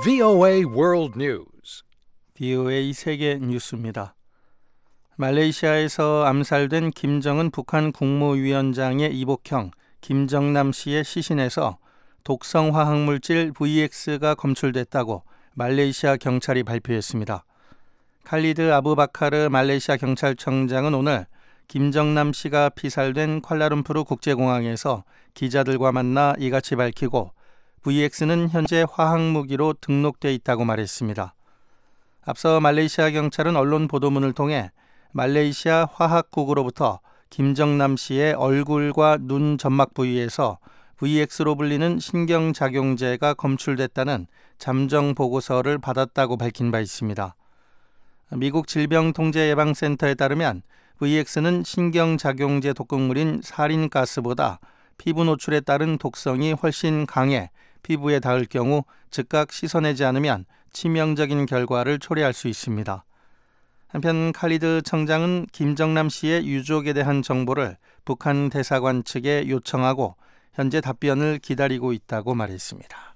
VOA World News. VOA 세계 뉴스입니다. 말레이시아에서 암살된 김정은 북한 국무위원장의 이복형 김정남 씨의 시신에서 독성 화학물질 VX가 검출됐다고 말레이시아 경찰이 발표했습니다. 칼리드 아부바카르 말레이시아 경찰청장은 오늘 김정남 씨가 피살된 쿠알라룸푸르 국제공항에서 기자들과 만나 이같이 밝히고 VX는 현재 화학무기로 등록돼 있다고 말했습니다. 앞서 말레이시아 경찰은 언론 보도문을 통해 말레이시아 화학국으로부터 김정남 씨의 얼굴과 눈 점막 부위에서 VX로 불리는 신경작용제가 검출됐다는 잠정 보고서를 받았다고 밝힌 바 있습니다. 미국 질병통제예방센터에 따르면 VX는 신경작용제 독극물인 사린가스보다 피부 노출에 따른 독성이 훨씬 강해 피부에 닿을 경우 즉각 씻어내지 않으면 치명적인 결과를 초래할 수 있습니다. 한편 칼리드 청장은 김정남 씨의 유족에 대한 정보를 북한 대사관 측에 요청하고 현재 답변을 기다리고 있다고 말했습니다.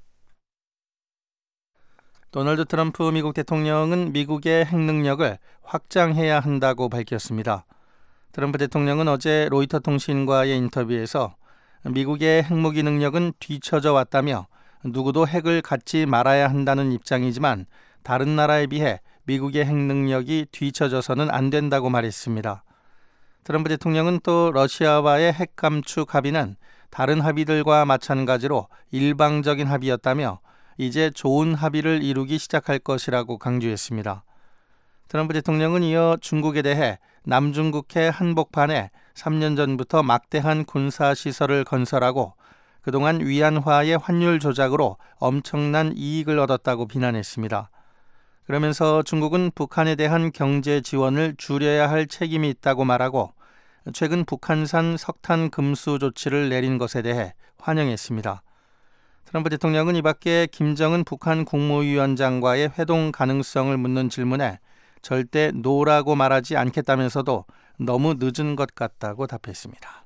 도널드 트럼프 미국 대통령은 미국의 핵능력을 확장해야 한다고 밝혔습니다. 트럼프 대통령은 어제 로이터 통신과의 인터뷰에서 미국의 핵무기 능력은 뒤처져 왔다며 누구도 핵을 갖지 말아야 한다는 입장이지만 다른 나라에 비해 미국의 핵능력이 뒤처져서는 안 된다고 말했습니다. 트럼프 대통령은 또 러시아와의 핵 감축 합의는 다른 합의들과 마찬가지로 일방적인 합의였다며 이제 좋은 합의를 이루기 시작할 것이라고 강조했습니다. 트럼프 대통령은 이어 중국에 대해 남중국해 한복판에 3년 전부터 막대한 군사시설을 건설하고 그동안 위안화의 환율 조작으로 엄청난 이익을 얻었다고 비난했습니다. 그러면서 중국은 북한에 대한 경제 지원을 줄여야 할 책임이 있다고 말하고 최근 북한산 석탄 금수 조치를 내린 것에 대해 환영했습니다. 트럼프 대통령은 이 밖에 김정은 북한 국무위원장과의 회동 가능성을 묻는 질문에 절대 노라고 말하지 않겠다면서도 너무 늦은 것 같다고 답했습니다.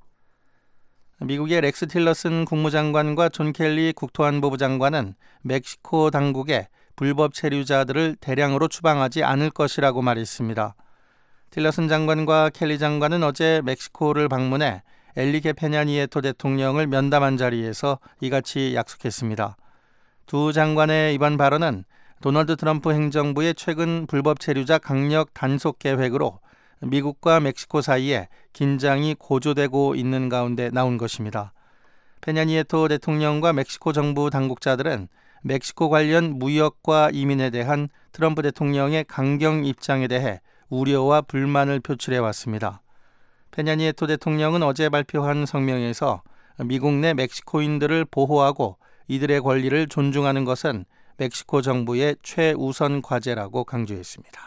미국의 렉스 틸러슨 국무장관과 존 켈리 국토안보부 장관은 멕시코 당국에 불법 체류자들을 대량으로 추방하지 않을 것이라고 말했습니다. 틸러슨 장관과 켈리 장관은 어제 멕시코를 방문해 엘리게 페냐니에토 대통령을 면담한 자리에서 이같이 약속했습니다. 두 장관의 이번 발언은 도널드 트럼프 행정부의 최근 불법 체류자 강력 단속 계획으로 미국과 멕시코 사이에 긴장이 고조되고 있는 가운데 나온 것입니다. 페냐니에토 대통령과 멕시코 정부 당국자들은 멕시코 관련 무역과 이민에 대한 트럼프 대통령의 강경 입장에 대해 우려와 불만을 표출해 왔습니다. 페냐니에토 대통령은 어제 발표한 성명에서 미국 내 멕시코인들을 보호하고 이들의 권리를 존중하는 것은 멕시코 정부의 최우선 과제라고 강조했습니다.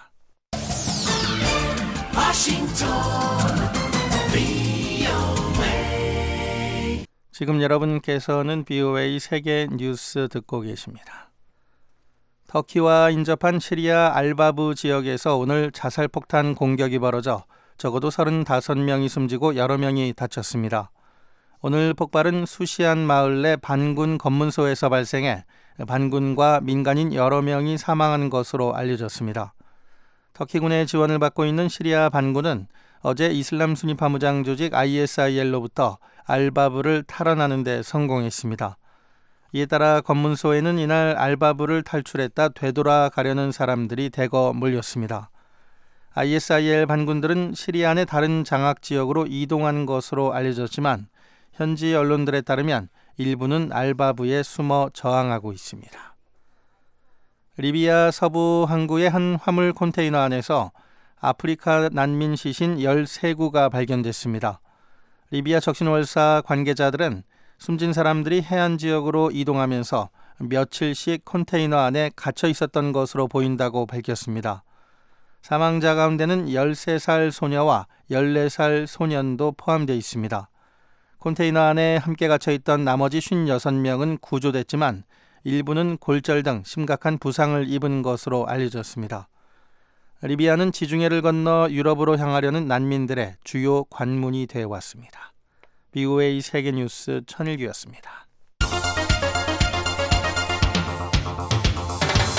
지금 여러분께서는 VOA 세계 뉴스 듣고 계십니다. 터키와 인접한 시리아 알바브 지역에서 오늘 자살폭탄 공격이 벌어져 적어도 35명이 숨지고 여러 명이 다쳤습니다. 오늘 폭발은 수시안 마을 내 반군 검문소에서 발생해 반군과 민간인 여러 명이 사망한 것으로 알려졌습니다. 터키군의 지원을 받고 있는 시리아 반군은 어제 이슬람 순위 파무장 조직 ISIL로부터 알바브를 탈환하는 데 성공했습니다. 이에 따라 검문소에는 이날 알바브를 탈출했다 되돌아가려는 사람들이 대거 몰렸습니다. ISIL 반군들은 시리아 내 다른 장악 지역으로 이동한 것으로 알려졌지만 현지 언론들에 따르면 일부는 알바브에 숨어 저항하고 있습니다. 리비아 서부 항구의 한 화물 컨테이너 안에서 아프리카 난민 시신 13구가 발견됐습니다. 리비아 적신월사 관계자들은 숨진 사람들이 해안 지역으로 이동하면서 며칠씩 컨테이너 안에 갇혀 있었던 것으로 보인다고 밝혔습니다. 사망자 가운데는 13살 소녀와 14살 소년도 포함되어 있습니다. 컨테이너 안에 함께 갇혀있던 나머지 56명은 구조됐지만 일부는 골절 등 심각한 부상을 입은 것으로 알려졌습니다. 리비아는 지중해를 건너 유럽으로 향하려는 난민들의 주요 관문이 되어 왔습니다. BOA 세계뉴스 천일규였습니다.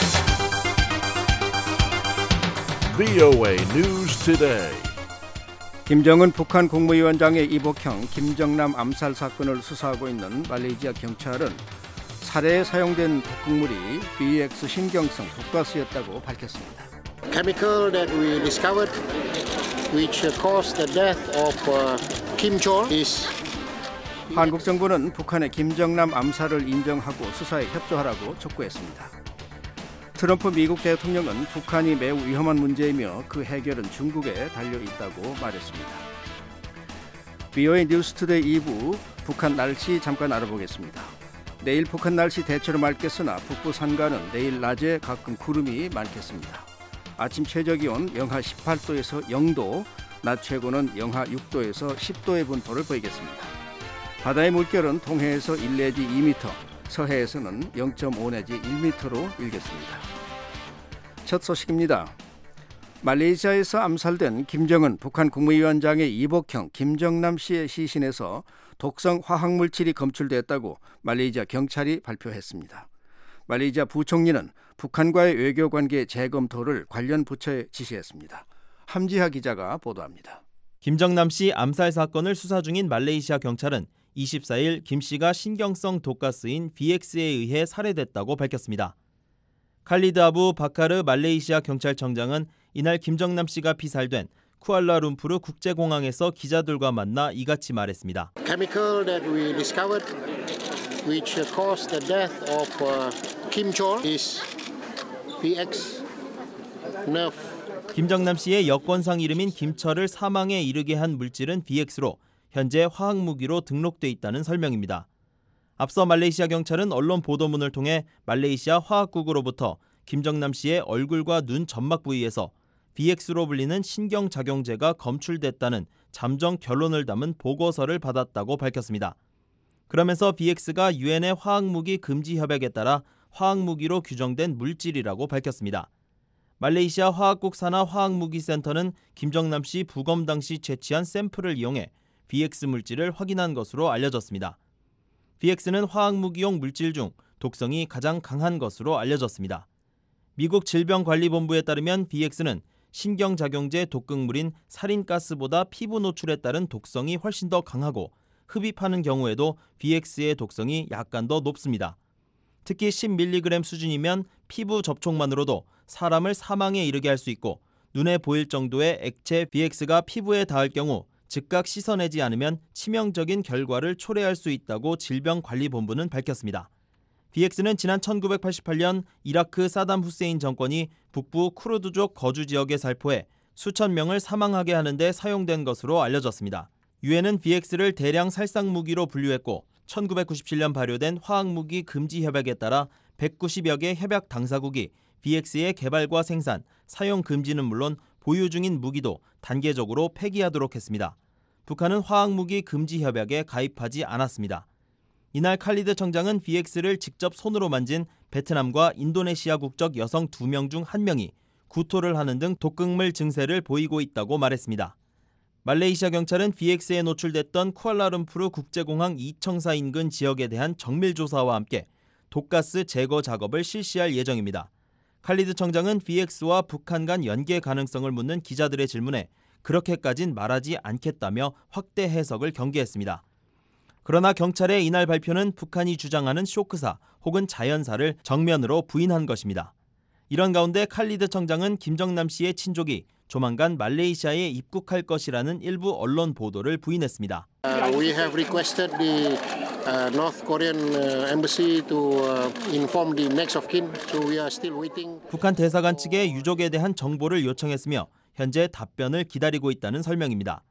VOA News Today. 김정은 북한 국무위원장의 이복형 김정남 암살 사건을 수사하고 있는 말레이시아 경찰은 살해에 사용된 독극물이 VX 신경성 독가스였다고 밝혔습니다. Chemical that we discovered, which caused the death of Kim Chol, is. 한국 정부는 북한의 김정남 암살을 인정하고 수사에 협조하라고 촉구했습니다. 트럼프 미국 대통령은 북한이 매우 위험한 문제이며 그 해결은 중국에 달려있다고 말했습니다. VOA 뉴스투데이 2부 북한 날씨 잠깐 알아보겠습니다. 내일 북한 날씨 대체로 맑겠으나 북부 산간은 내일 낮에 가끔 구름이 많겠습니다. 아침 최저기온 영하 18도에서 0도, 낮 최고는 영하 6도에서 10도의 분포를 보이겠습니다. 바다의 물결은 동해에서 1 내지 2m, 서해에서는 0.5 내지 1m로 일겠습니다. 첫 소식입니다. 말레이시아에서 암살된 김정은 북한 국무위원장의 이복형 김정남 씨의 시신에서 독성 화학물질이 검출됐다고 말레이시아 경찰이 발표했습니다. 말레이시아 부총리는 북한과의 외교관계 재검토를 관련 부처에 지시했습니다. 함지하 기자가 보도합니다. 김정남 씨 암살 사건을 수사 중인 말레이시아 경찰은 24일 김 씨가 신경성 독가스인 VX에 의해 살해됐다고 밝혔습니다. 칼리드 아부 바카르 말레이시아 경찰청장은 이날 김정남 씨가 피살된 쿠알라룸푸르 국제공항에서 기자들과 만나 이같이 말했습니다. Chemical that we discovered, which caused the death of Kim Chol, is VX nerve. 김정남 씨의 여권상 이름인 김철을 사망에 이르게 한 물질은 VX로 현재 화학무기로 등록돼 있다는 설명입니다. 앞서 말레이시아 경찰은 언론 보도문을 통해 말레이시아 화학국으로부터 김정남 씨의 얼굴과 눈 점막 부위에서 VX로 불리는 신경작용제가 검출됐다는 잠정 결론을 담은 보고서를 받았다고 밝혔습니다. 그러면서 VX가 유엔의 화학무기 금지 협약에 따라 화학무기로 규정된 물질이라고 밝혔습니다. 말레이시아 화학국 산하 화학무기센터는 김정남 씨 부검 당시 채취한 샘플을 이용해 VX 물질을 확인한 것으로 알려졌습니다. VX는 화학무기용 물질 중 독성이 가장 강한 것으로 알려졌습니다. 미국 질병관리본부에 따르면 VX는 신경작용제 독극물인 살인가스보다 피부 노출에 따른 독성이 훨씬 더 강하고 흡입하는 경우에도 VX의 독성이 약간 더 높습니다. 특히 10mg 수준이면 피부 접촉만으로도 사람을 사망에 이르게 할 수 있고 눈에 보일 정도의 액체 VX가 피부에 닿을 경우 즉각 씻어내지 않으면 치명적인 결과를 초래할 수 있다고 질병관리본부는 밝혔습니다. VX는 지난 1988년 이라크 사담 후세인 정권이 북부 쿠르드족 거주 지역에 살포해 수천 명을 사망하게 하는 데 사용된 것으로 알려졌습니다. 유엔은 VX를 대량 살상무기로 분류했고 1997년 발효된 화학무기 금지 협약에 따라 190여 개 협약 당사국이 VX의 개발과 생산, 사용 금지는 물론 보유 중인 무기도 단계적으로 폐기하도록 했습니다. 북한은 화학무기 금지 협약에 가입하지 않았습니다. 이날 칼리드 청장은 VX를 직접 손으로 만진 베트남과 인도네시아 국적 여성 2명 중 1명이 구토를 하는 등 독극물 증세를 보이고 있다고 말했습니다. 말레이시아 경찰은 VX에 노출됐던 쿠알라룸푸르 국제공항 이청사 인근 지역에 대한 정밀 조사와 함께 독가스 제거 작업을 실시할 예정입니다. 칼리드 청장은 VX와 북한 간 연계 가능성을 묻는 기자들의 질문에 그렇게까진 말하지 않겠다며 확대 해석을 경계했습니다. 그러나 경찰의 이날 발표는 북한이 주장하는 쇼크사 혹은 자연사를 정면으로 부인한 것입니다. 이런 가운데 칼리드 청장은 김정남 씨의 친족이 조만간 말레이시아에 입국할 것이라는 일부 언론 보도를 부인했습니다. We have requested the North Korean embassy to inform the next of kin, so we are still waiting. 북한 대사관 측에 유족에 대한 정보를 요청했으며 현재 답변을 기다리고 있다는 설명입니다.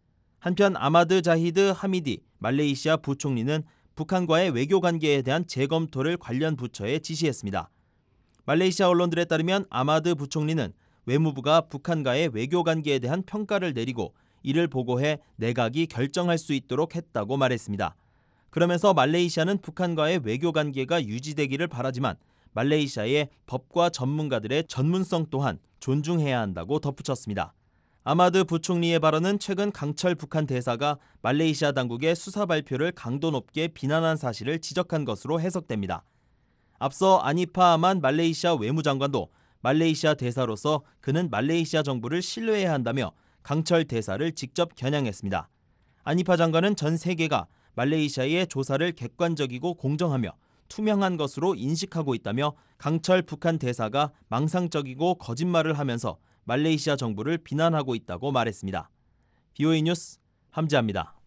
한편 아마드 자히드 하미디 말레이시아 부총리는 북한과의 외교 관계에 대한 재검토를 관련 부처에 지시했습니다. 말레이시아 언론들에 따르면 아마드 부총리는 외무부가 북한과의 외교 관계에 대한 평가를 내리고 이를 보고해 내각이 결정할 수 있도록 했다고 말했습니다. 그러면서 말레이시아는 북한과의 외교 관계가 유지되기를 바라지만 말레이시아의 법과 전문가들의 전문성 또한 존중해야 한다고 덧붙였습니다. 아마드 부총리의 발언은 최근 강철 북한 대사가 말레이시아 당국의 수사 발표를 강도 높게 비난한 사실을 지적한 것으로 해석됩니다. 앞서 아니파 아만 말레이시아 외무장관도 말레이시아 대사로서 그는 말레이시아 정부를 신뢰해야 한다며 강철 대사를 직접 겨냥했습니다. 아니파 장관은 전 세계가 말레이시아의 조사를 객관적이고 공정하며 투명한 것으로 인식하고 있다며 강철 북한 대사가 망상적이고 거짓말을 하면서 말레이시아 정부를 비난하고 있다고 말했습니다. BOA 뉴스 함지아입니다.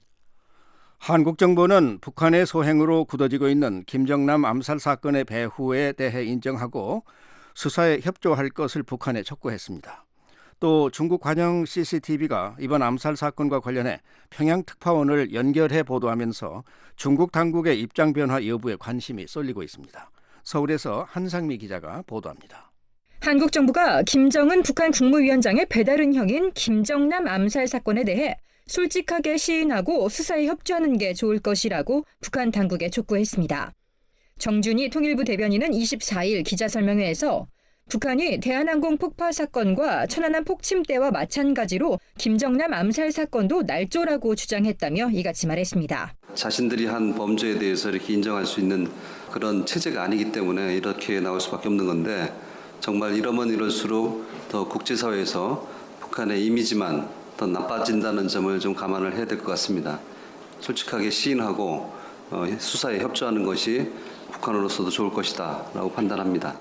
한국 정부는 북한의 소행으로 굳어지고 있는 김정남 암살 사건의 배후에 대해 인정하고 수사에 협조할 것을 북한에 촉구했습니다. 또 중국 관영 CCTV가 이번 암살 사건과 관련해 평양 특파원을 연결해 보도하면서 중국 당국의 입장 변화 여부에 관심이 쏠리고 있습니다. 서울에서 한상미 기자가 보도합니다. 한국 정부가 김정은 북한 국무위원장의 배다른 형인 김정남 암살 사건에 대해 솔직하게 시인하고 수사에 협조하는 게 좋을 것이라고 북한 당국에 촉구했습니다. 정준희 통일부 대변인은 24일 기자설명회에서 북한이 대한항공 폭파 사건과 천안함 폭침 때와 마찬가지로 김정남 암살 사건도 날조라고 주장했다며 이같이 말했습니다. 자신들이 한 범죄에 대해서 이렇게 인정할 수 있는 그런 체제가 아니기 때문에 이렇게 나올 수밖에 없는 건데 정말 이러면 이럴수록 더 국제사회에서 북한의 이미지만 더 나빠진다는 점을 좀 감안을 해야 될 것 같습니다. 솔직하게 시인하고 수사에 협조하는 것이 북한으로서도 좋을 것이다 라고 판단합니다.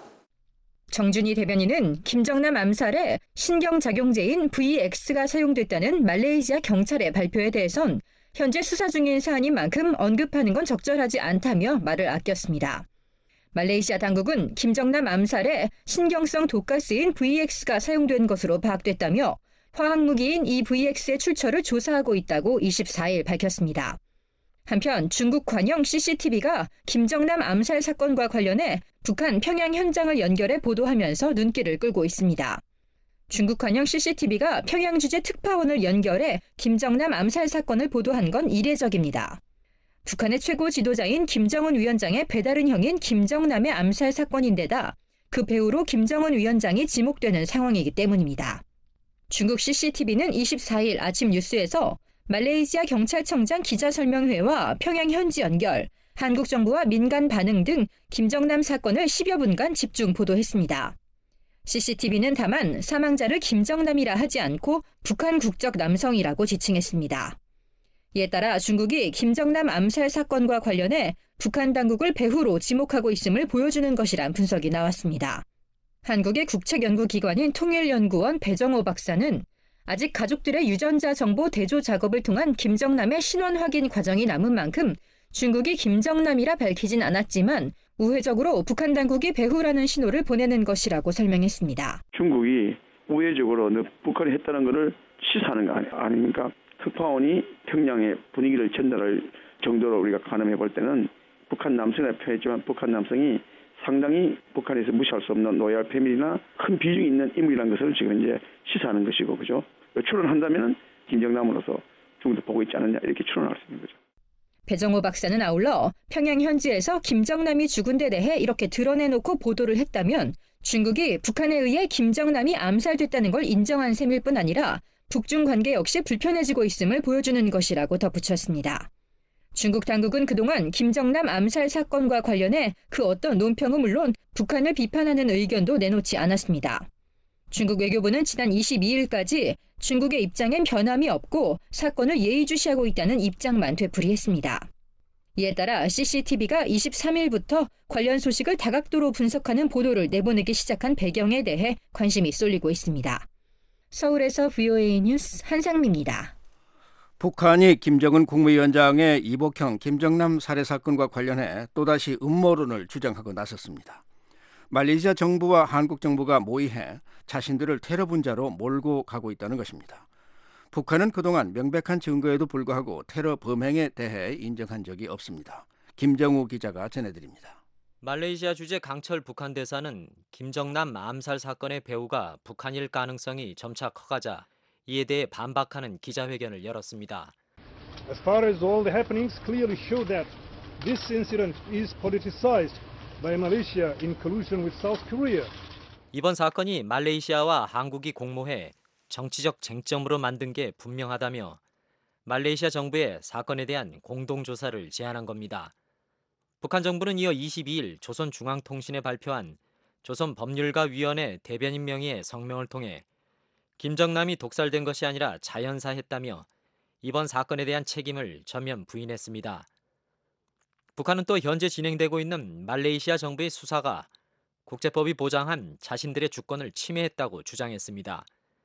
정준희 대변인은 김정남 암살에 신경작용제인 VX가 사용됐다는 말레이시아 경찰의 발표에 대해선 현재 수사 중인 사안인 만큼 언급하는 건 적절하지 않다며 말을 아꼈습니다. 말레이시아 당국은 김정남 암살에 신경성 독가스인 VX가 사용된 것으로 파악됐다며 화학무기인 이 VX의 출처를 조사하고 있다고 24일 밝혔습니다. 한편 중국 관영 CCTV가 김정남 암살 사건과 관련해 북한 평양 현장을 연결해 보도하면서 눈길을 끌고 있습니다. 중국 관영 CCTV가 평양 주재 특파원을 연결해 김정남 암살 사건을 보도한 건 이례적입니다. 북한의 최고 지도자인 김정은 위원장의 배다른 형인 김정남의 암살 사건인데다 그 배후로 김정은 위원장이 지목되는 상황이기 때문입니다. 중국 CCTV는 24일 아침 뉴스에서 말레이시아 경찰청장 기자설명회와 평양 현지 연결, 한국 정부와 민간 반응 등 김정남 사건을 10여 분간 집중 보도했습니다. CCTV는 다만 사망자를 김정남이라 하지 않고 북한 국적 남성이라고 지칭했습니다. 이에 따라 중국이 김정남 암살 사건과 관련해 북한 당국을 배후로 지목하고 있음을 보여주는 것이란 분석이 나왔습니다. 한국의 국책연구기관인 통일연구원 배정호 박사는 아직 가족들의 유전자 정보 대조 작업을 통한 김정남의 신원 확인 과정이 남은 만큼 중국이 김정남이라 밝히진 않았지만 우회적으로 북한 당국이 배후라는 신호를 보내는 것이라고 설명했습니다. 중국이 우회적으로 북한이 했다는 것을 시사하는 거 아닙니까? 특파원이 평양의 분위기를 전달할 정도로 우리가 가늠해 볼 때는 북한 남성이라 표현했지만 북한 남성이 상당히 북한에서 무시할 수 없는 로얄 패밀리나 큰 비중이 있는 인물이라는 것을 지금 이제 시사하는 것이고, 그죠? 추론한다면은 김정남으로서 중국도 보고 있지 않느냐 이렇게 추론할 수 있는 거죠. 배정호 박사는 아울러 평양 현지에서 김정남이 죽은 데 대해 이렇게 드러내놓고 보도를 했다면 중국이 북한에 의해 김정남이 암살됐다는 걸 인정한 셈일 뿐 아니라 북중 관계 역시 불편해지고 있음을 보여주는 것이라고 덧붙였습니다. 중국 당국은 그동안 김정남 암살 사건과 관련해 그 어떤 논평은 물론 북한을 비판하는 의견도 내놓지 않았습니다. 중국 외교부는 지난 22일까지 중국의 입장엔 변함이 없고 사건을 예의주시하고 있다는 입장만 되풀이했습니다. 이에 따라 CCTV가 23일부터 관련 소식을 다각도로 분석하는 보도를 내보내기 시작한 배경에 대해 관심이 쏠리고 있습니다. 서울에서 VOA 뉴스 한상미입니다. 북한이 김정은 국무위원장의 이복형 김정남 살해 사건과 관련해 또다시 음모론을 주장하고 나섰습니다. 말레이시아 정부와 한국 정부가 모의해 자신들을 테러 분자로 몰고 가고 있다는 것입니다. 북한은 그동안 명백한 증거에도 불구하고 테러 범행에 대해 인정한 적이 없습니다. 김정우 기자가 전해드립니다. 말레이시아 주재 강철 북한 대사는 김정남 암살 사건의 배후가 북한일 가능성이 점차 커가자 이에 대해 반박하는 기자회견을 열었습니다. As far as all the happenings clearly show that this incident is politicized by Malaysia in collusion with South Korea. 이번 사건이 말레이시아와 한국이 공모해 정치적 쟁점으로 만든 게 분명하다며 말레이시아 정부에 사건에 대한 공동조사를 제안한 겁니다. 북한 정부는 이어 22일 조선중앙통신에 발표한 조선법률가위원회 대변인 명의의 성명을 통해 김정남이 독살된 것이 아니라 자연사했다며 이번 사건에 대한 책임을 전면 부인했습니다. 북한은 또 현재 진행되고 있는 말레이시아 정부의 수사가 국제법이 보장한 자신들의 주권을 침해했다고 주장했습니다.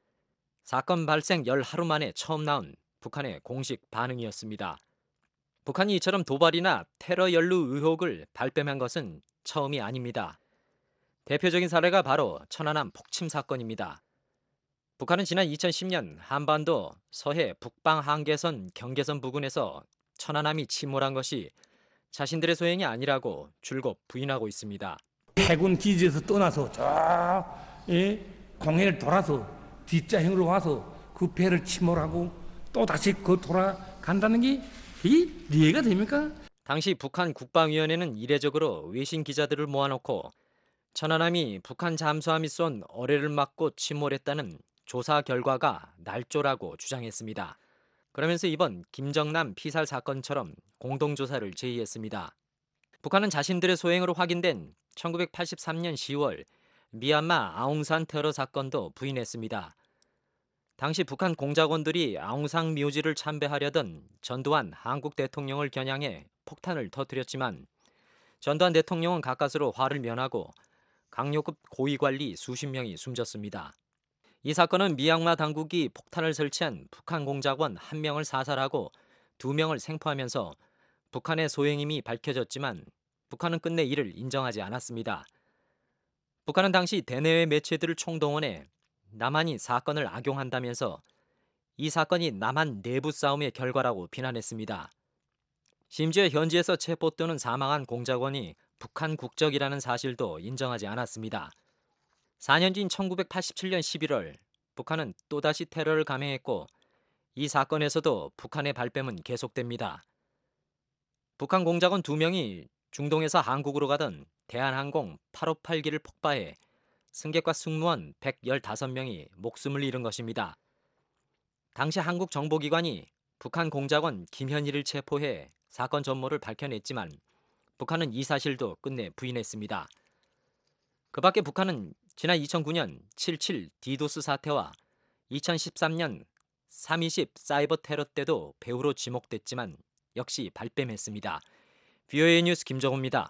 사건 발생 10하루 만에 처음 나온 북한의 공식 반응이었습니다. 북한이 이처럼 도발이나 테러 연루 의혹을 발뺌한 것은 처음이 아닙니다. 대표적인 사례가 바로 천안함 폭침 사건입니다. 북한은 지난 2010년 한반도 서해 북방 한계선 경계선 부근에서 천안함이 침몰한 것이 자신들의 소행이 아니라고 줄곧 부인하고 있습니다. 해군 기지에서 떠나서 저 공해를 돌아서 뒷자행으로 와서 그 배를 침몰하고 또 다시 돌아간다는 게 이게 이해가 됩니까? 당시 북한 국방위원회는 이례적으로 외신 기자들을 모아놓고 천안함이 북한 잠수함이 쏜 어뢰를 맞고 침몰했다는 조사 결과가 날조라고 주장했습니다. 그러면서 이번 김정남 피살 사건처럼 공동조사를 제의했습니다. 북한은 자신들의 소행으로 확인된 1983년 10월 미얀마 아웅산 테러 사건도 부인했습니다. 당시 북한 공작원들이 아웅산 묘지를 참배하려던 전두환 한국 대통령을 겨냥해 폭탄을 터뜨렸지만 전두환 대통령은 가까스로 화를 면하고 강요급 고위관리 수십 명이 숨졌습니다. 이 사건은 미얀마 당국이 폭탄을 설치한 북한 공작원 1명을 사살하고 2명을 생포하면서 북한의 소행임이 밝혀졌지만 북한은 끝내 이를 인정하지 않았습니다. 북한은 당시 대내외 매체들을 총동원해 남한이 사건을 악용한다면서 이 사건이 남한 내부 싸움의 결과라고 비난했습니다. 심지어 현지에서 체포 또는 사망한 공작원이 북한 국적이라는 사실도 인정하지 않았습니다. 4년 뒤인 1987년 11월 북한은 또다시 테러를 감행했고 이 사건에서도 북한의 발뺌은 계속됩니다. 북한 공작원 2명이 중동에서 한국으로 가던 대한항공 858기를 폭파해 승객과 승무원 115명이 목숨을 잃은 것입니다. 당시 한국 정보기관이 북한 공작원 김현희를 체포해 사건 전모를 밝혀냈지만 북한은 이 사실도 끝내 부인했습니다. 그 밖에 북한은 지난 2009년 7.7 디도스 사태와 2013년 3.20 사이버 테러 때도 배후로 지목됐지만 역시 발뺌했습니다. VOA 뉴스 김정호입니다.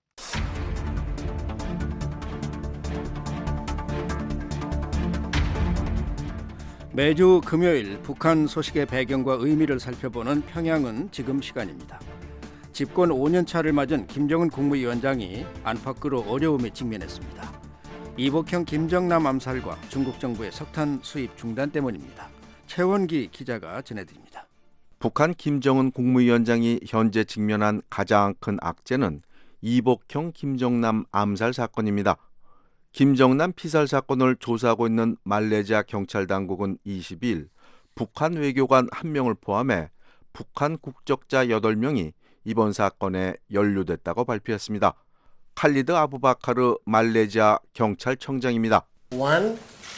매주 금요일 북한 소식의 배경과 의미를 살펴보는 평양은 지금 시간입니다. 집권 5년차를 맞은 김정은 국무위원장이 안팎으로 어려움에 직면했습니다. 이복형 김정남 암살과 중국 정부의 석탄 수입 중단 때문입니다. 최원기 기자가 전해드립니다. 북한 김정은 국무위원장이 현재 직면한 가장 큰 악재는 이복형 김정남 암살 사건입니다. 김정남 피살 사건을 조사하고 있는 말레이시아 경찰 당국은 22일 북한 외교관 1명을 포함해 북한 국적자 8명이 이번 사건에 연루됐다고 발표했습니다. 칼리드 아부바카르 말레이시아 경찰청장입니다. One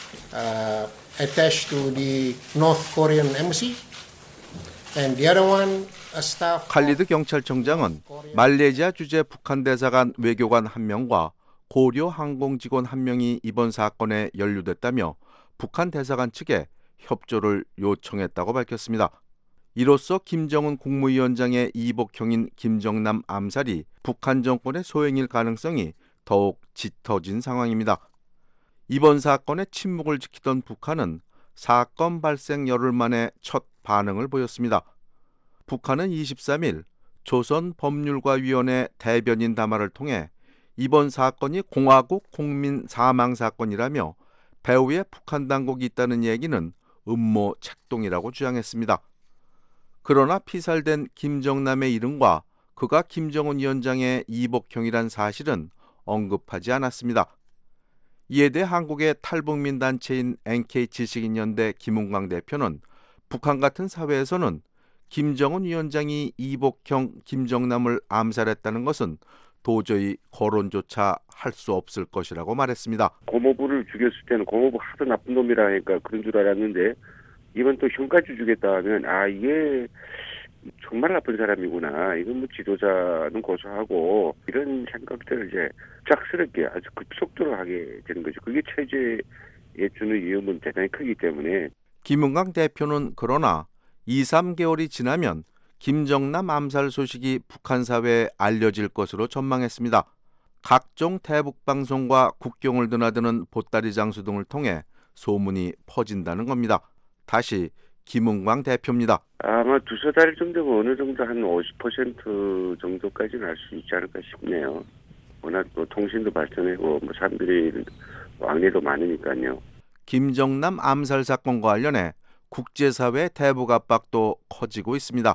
attached to the North Korean embassy, and the other one a staff. 칼리드 경찰청장은 말레이시아 주재 북한 대사관 외교관 1명과 고려 항공 직원 1명이 이번 사건에 연루됐다며 북한 대사관 측에 협조를 요청했다고 밝혔습니다. 이로써 김정은 국무위원장의 이복형인 김정남 암살이 북한 정권의 소행일 가능성이 더욱 짙어진 상황입니다. 이번 사건의 침묵을 지키던 북한은 사건 발생 열흘 만에 첫 반응을 보였습니다. 북한은 23일 조선법률가위원회 대변인 담화를 통해 이번 사건이 공화국 국민 사망 사건이라며 배후에 북한 당국이 있다는 얘기는 음모 책동이라고 주장했습니다. 그러나 피살된 김정남의 이름과 그가 김정은 위원장의 이복형이란 사실은 언급하지 않았습니다. 이에 대해 한국의 탈북민 단체인 NK지식인연대 김웅광 대표는 북한 같은 사회에서는 김정은 위원장이 이복형 김정남을 암살했다는 것은 도저히 거론조차 할 수 없을 것이라고 말했습니다. 고모부를 죽였을 때는 고모부 하도 나쁜 놈이라 하니까 그런 줄 알았는데 이번 또 형까지 죽였다 하면 이게 정말 나쁜 사람이구나. 이건 뭐 지도자는 고소하고 이런 생각들을 이제 짝스럽게 아주 급속도로 하게 되는 거죠. 그게 체제에 주는 위험은 대단히 크기 때문에. 김은강 대표는 그러나 2, 3개월이 지나면 김정남 암살 소식이 북한 사회에 알려질 것으로 전망했습니다. 각종 대북 방송과 국경을 드나드는 보따리 장수 등을 통해 소문이 퍼진다는 겁니다. 다시 김은광 대표입니다. 아마 두세 달 정도면 어느 정도 한 50% 정도까지는 알 수 있지 않을까 싶네요. 워낙 또 통신도 발전하고 뭐 사람들이 왕래도 많으니까요. 김정남 암살 사건과 관련해 국제사회 대북 압박도 커지고 있습니다.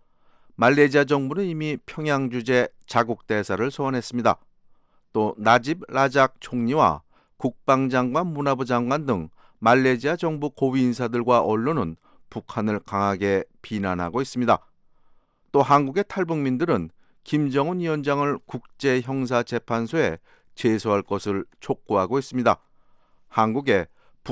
말레이시아 정부는 이미 평양 주재 자국 대사를 소환했습니다. 또 나집 라작 총리와 국방장관, 문화부 장관 등 말레이시아 정부 고위 인사들과 언론은 북한을 강하게 비난하고 있습니다. 또 한국의 탈북민들은 김정은 위원장을 국제형사재판소에 제소할 것을 촉구하고 있습니다. 한국의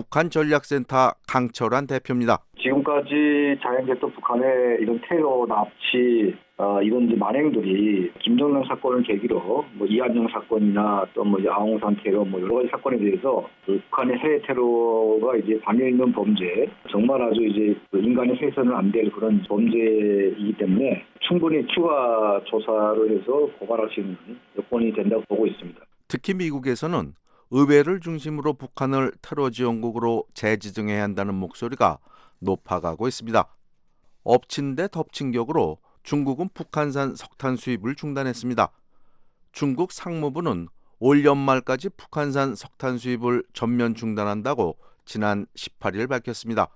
북한전략센터 강철환 대표입니다. 지금까지 자행됐던 북한의 이런 테러, 납치, 이런 이제 만행들이 김정남 사건을 계기로 뭐 이한영 사건이나 또 뭐 아웅산 테러 뭐 여러 가지 사건에 대해서 북한의 해외 테러가 이제 담겨 있는 범죄, 정말 아주 이제 인간의 해서는 안 될 그런 범죄이기 때문에 충분히 추가 조사를 해서 고발할 수 있는 여건이 된다고 보고 있습니다. 특히 미국에서는 의회를 중심으로 북한을 테러 지원국으로 재지정해야 한다는 목소리가 높아가고 있습니다. 엎친 데 덮친 격으로 중국은 북한산 석탄 수입을 중단했습니다. 중국 상무부는 올 연말까지 북한산 석탄 수입을 전면 중단한다고 지난 18일 밝혔습니다.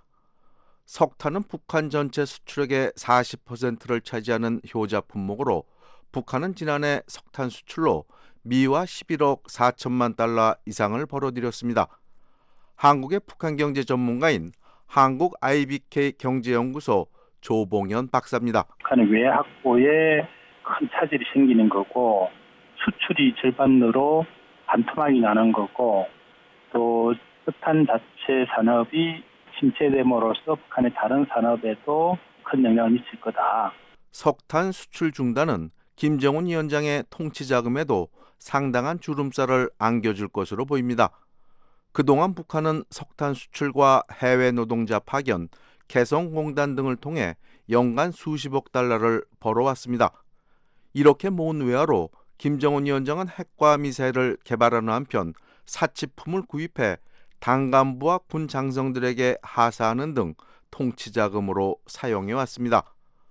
석탄은 북한 전체 수출액의 40%를 차지하는 효자 품목으로 북한은 지난해 석탄 수출로 미화 11억 4천만 달러 이상을 벌어들였습니다. 한국의 북한 경제 전문가인 한국 IBK 경제연구소 조봉현 박사입니다. 북한의 외 확보에 큰 차질이 생기는 거고 수출이 절반으로 반토막이 나는 거고 또 석탄 자체 산업이 침체됨으로써 북한의 다른 산업에도 큰 영향을 미칠 거다. 석탄 수출 중단은 김정은 위원장의 통치 자금에도 상당한 주름살을 안겨줄 것으로 보입니다. 그동안 북한은 석탄 수출과 해외 노동자 파견, 개성공단 등을 통해 연간 수십억 달러를 벌어왔습니다. 이렇게 모은 외화로 김정은 위원장은 핵과 미사일을 개발하는 한편 사치품을 구입해 당 간부와 군 장성들에게 하사하는 등 통치 자금으로 사용해왔습니다.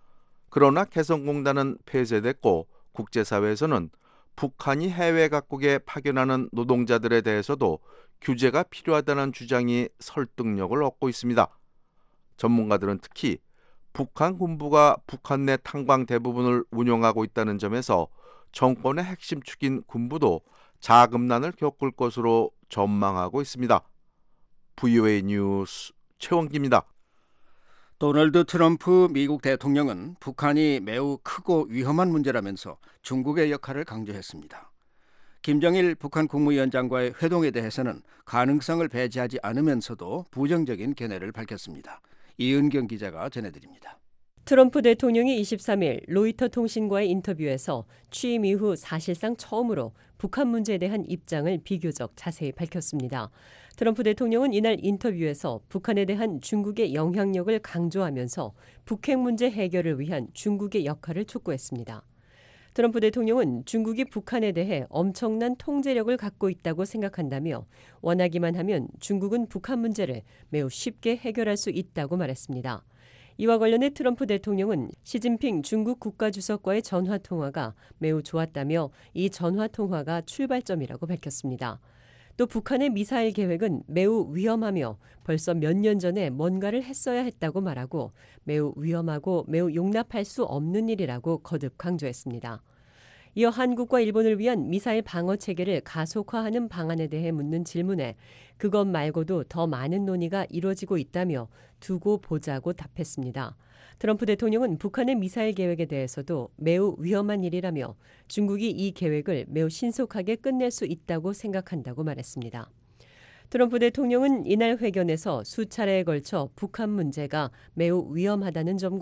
그러나 개성공단은 폐쇄됐고 국제사회에서는 북한이 해외 각국에 파견하는 노동자들에 대해서도 규제가 필요하다는 주장이 설득력을 얻고 있습니다. 전문가들은 특히 북한 군부가 북한 내 탄광 대부분을 운영하고 있다는 점에서 정권의 핵심 축인 군부도 자금난을 겪을 것으로 전망하고 있습니다. VOA 뉴스 최원기입니다. 도널드 트럼프 미국 대통령은 북한이 매우 크고 위험한 문제라면서 중국의 역할을 강조했습니다. 김정일 북한 국무위원장과의 회동에 대해서는 가능성을 배제하지 않으면서도 부정적인 견해를 밝혔습니다. 이은경 기자가 전해드립니다. 트럼프 대통령이 23일 로이터 통신과의 인터뷰에서 취임 이후 사실상 처음으로 북한 문제에 대한 입장을 비교적 자세히 밝혔습니다. 트럼프 대통령은 이날 인터뷰에서 북한에 대한 중국의 영향력을 강조하면서 북핵 문제 해결을 위한 중국의 역할을 촉구했습니다. 트럼프 대통령은 중국이 북한에 대해 엄청난 통제력을 갖고 있다고 생각한다며 원하기만 하면 중국은 북한 문제를 매우 쉽게 해결할 수 있다고 말했습니다. 이와 관련해 트럼프 대통령은 시진핑 중국 국가주석과의 전화통화가 매우 좋았다며 이 전화통화가 출발점이라고 밝혔습니다. 또 북한의 미사일 계획은 매우 위험하며 벌써 몇 년 전에 뭔가를 했어야 했다고 말하고 매우 위험하고 매우 용납할 수 없는 일이라고 거듭 강조했습니다. 이어 한국과 일본을 위한 미사일 방어 체계를 가속화하는 방안에 대해 묻는 질문에 그것 말고도 더 많은 논의가 이루어지고 있다며 두고 보자고 답했습니다. 트럼프 대통령은 북한의 미사일 계획에 대해서도 매우 위험한 일이라며 중국이 이 계획을 매우 신속하게 끝낼 수 있다고 생각한다고 말했습니다. 트럼프 대통령은 이날 회견에서 수차례에 걸쳐 북한 문제가 매우 위험하다는 점과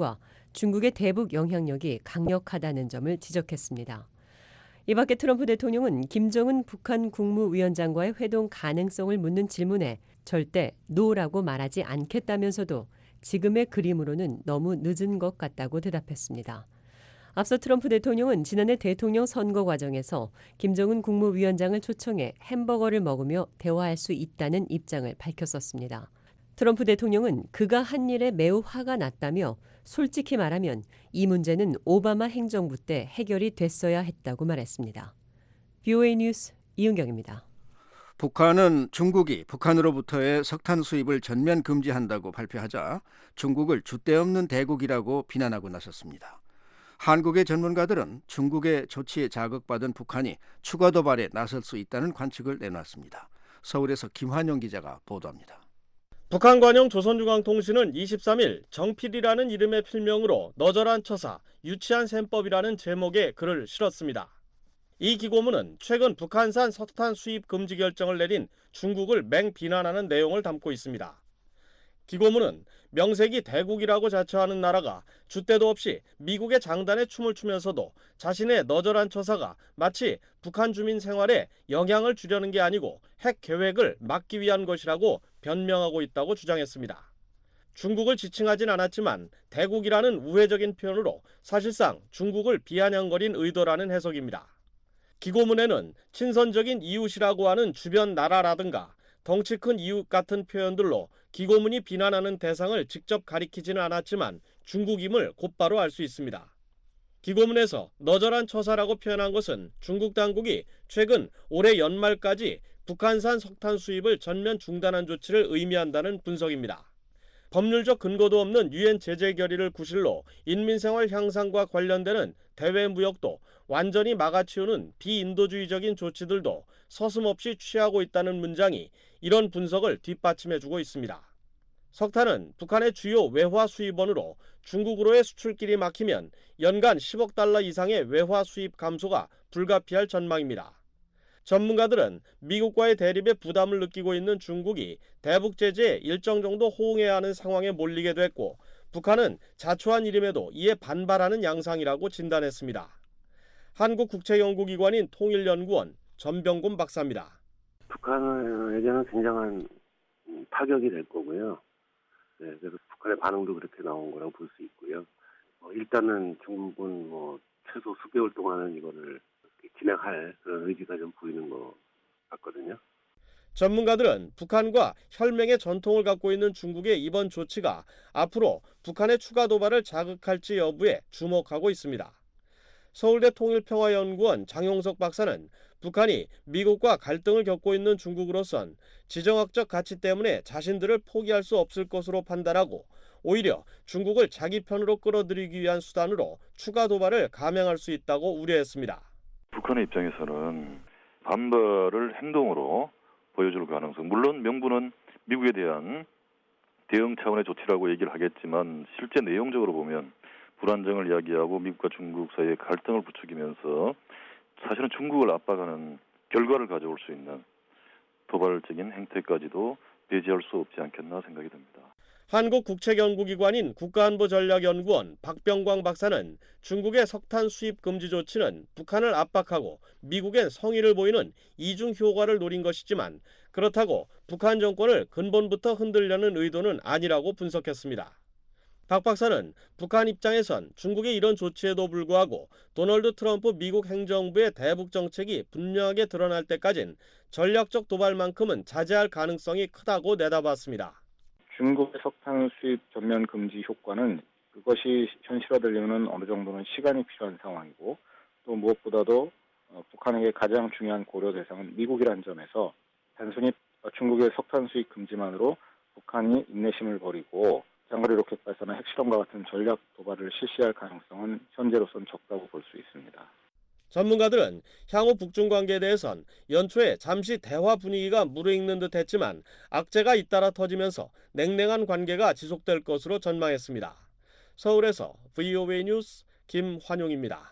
중국의 대북 영향력이 강력하다는 점을 지적했습니다. 이 밖에 트럼프 대통령은 김정은 북한 국무위원장과의 회동 가능성을 묻는 질문에 절대 노라고 말하지 않겠다면서도 지금의 그림으로는 너무 늦은 것 같다고 대답했습니다. 앞서 트럼프 대통령은 지난해 대통령 선거 과정에서 김정은 국무위원장을 초청해 햄버거를 먹으며 대화할 수 있다는 입장을 밝혔었습니다. 트럼프 대통령은 그가 한 일에 매우 화가 났다며 솔직히 말하면 이 문제는 오바마 행정부 때 해결이 됐어야 했다고 말했습니다. VOA 뉴스 이은경입니다. 북한은 중국이 북한으로부터의 석탄 수입을 전면 금지한다고 발표하자 중국을 줏대없는 대국이라고 비난하고 나섰습니다. 한국의 전문가들은 중국의 조치에 자극받은 북한이 추가 도발에 나설 수 있다는 관측을 내놨습니다. 서울에서 김환영 기자가 보도합니다. 북한 관영 조선중앙통신은 23일 정필이라는 이름의 필명으로 너절한 처사, 유치한 셈법이라는 제목의 글을 실었습니다. 이 기고문은 최근 북한산 석탄 수입 금지 결정을 내린 중국을 맹비난하는 내용을 담고 있습니다. 기고문은 명색이 대국이라고 자처하는 나라가 줏대도 없이 미국의 장단에 춤을 추면서도 자신의 너절한 처사가 마치 북한 주민 생활에 영향을 주려는 게 아니고 핵 계획을 막기 위한 것이라고 변명하고 있다고 주장했습니다. 중국을 지칭하진 않았지만 대국이라는 우회적인 표현으로 사실상 중국을 비아냥거린 의도라는 해석입니다. 기고문에는 친선적인 이웃이라고 하는 주변 나라라든가 덩치 큰 이웃 같은 표현들로 기고문이 비난하는 대상을 직접 가리키지는 않았지만 중국임을 곧바로 알 수 있습니다. 기고문에서 너절한 처사라고 표현한 것은 중국 당국이 최근 올해 연말까지 북한산 석탄 수입을 전면 중단한 조치를 의미한다는 분석입니다. 법률적 근거도 없는 유엔 제재 결의를 구실로 인민생활 향상과 관련되는 대외 무역도 완전히 막아치우는 비인도주의적인 조치들도 서슴없이 취하고 있다는 문장이 이런 분석을 뒷받침해주고 있습니다. 석탄은 북한의 주요 외화 수입원으로 중국으로의 수출길이 막히면 연간 10억 달러 이상의 외화 수입 감소가 불가피할 전망입니다. 전문가들은 미국과의 대립에 부담을 느끼고 있는 중국이 대북 제재에 일정 정도 호응해야 하는 상황에 몰리게 됐고 북한은 자초한 일임에도 이에 반발하는 양상이라고 진단했습니다. 한국국제연구기관인 통일연구원 전병곤 박사입니다. 북한에게는 굉장한 타격이 될 거고요. 네, 그래서 북한의 반응도 그렇게 나온 거라고 볼 수 있고요. 일단은 중국은 최소 수개월 동안은 이거를 진행할 그런 의지가 좀 보이는 것 같거든요. 전문가들은 북한과 혈맹의 전통을 갖고 있는 중국의 이번 조치가 앞으로 북한의 추가 도발을 자극할지 여부에 주목하고 있습니다. 서울대 통일평화연구원 장용석 박사는 북한이 미국과 갈등을 겪고 있는 중국으로선 지정학적 가치 때문에 자신들을 포기할 수 없을 것으로 판단하고 오히려 중국을 자기 편으로 끌어들이기 위한 수단으로 추가 도발을 감행할 수 있다고 우려했습니다. 북한의 입장에서는 반발을 행동으로 보여줄 가능성, 물론 명분은 미국에 대한 대응 차원의 조치라고 얘기를 하겠지만 실제 내용적으로 보면 불안정을 이야기하고 미국과 중국 사이의 갈등을 부추기면서 사실은 중국을 압박하는 결과를 가져올 수 있는 도발적인 행태까지도 배제할 수 없지 않겠나 생각이 듭니다. 한국국책연구기관인 국가안보전략연구원 박병광 박사는 중국의 석탄 수입 금지 조치는 북한을 압박하고 미국엔 성의를 보이는 이중 효과를 노린 것이지만 그렇다고 북한 정권을 근본부터 흔들려는 의도는 아니라고 분석했습니다. 박 박사는 북한 입장에선 중국의 이런 조치에도 불구하고 도널드 트럼프 미국 행정부의 대북 정책이 분명하게 드러날 때까진 전략적 도발만큼은 자제할 가능성이 크다고 내다봤습니다. 중국의 석탄 수입 전면 금지 효과는 그것이 현실화되려면 어느 정도는 시간이 필요한 상황이고 또 무엇보다도 북한에게 가장 중요한 고려 대상은 미국이라는 점에서 단순히 중국의 석탄 수입 금지만으로 북한이 인내심을 버리고 장거리 로켓 발사나 핵실험과 같은 전략 도발을 실시할 가능성은 현재로선 적다고 볼 수 있습니다. 전문가들은 향후 북중 관계에 대해선 연초에 잠시 대화 분위기가 무르익는 듯했지만 악재가 잇따라 터지면서 냉랭한 관계가 지속될 것으로 전망했습니다. 서울에서 VOA 뉴스 김환용입니다.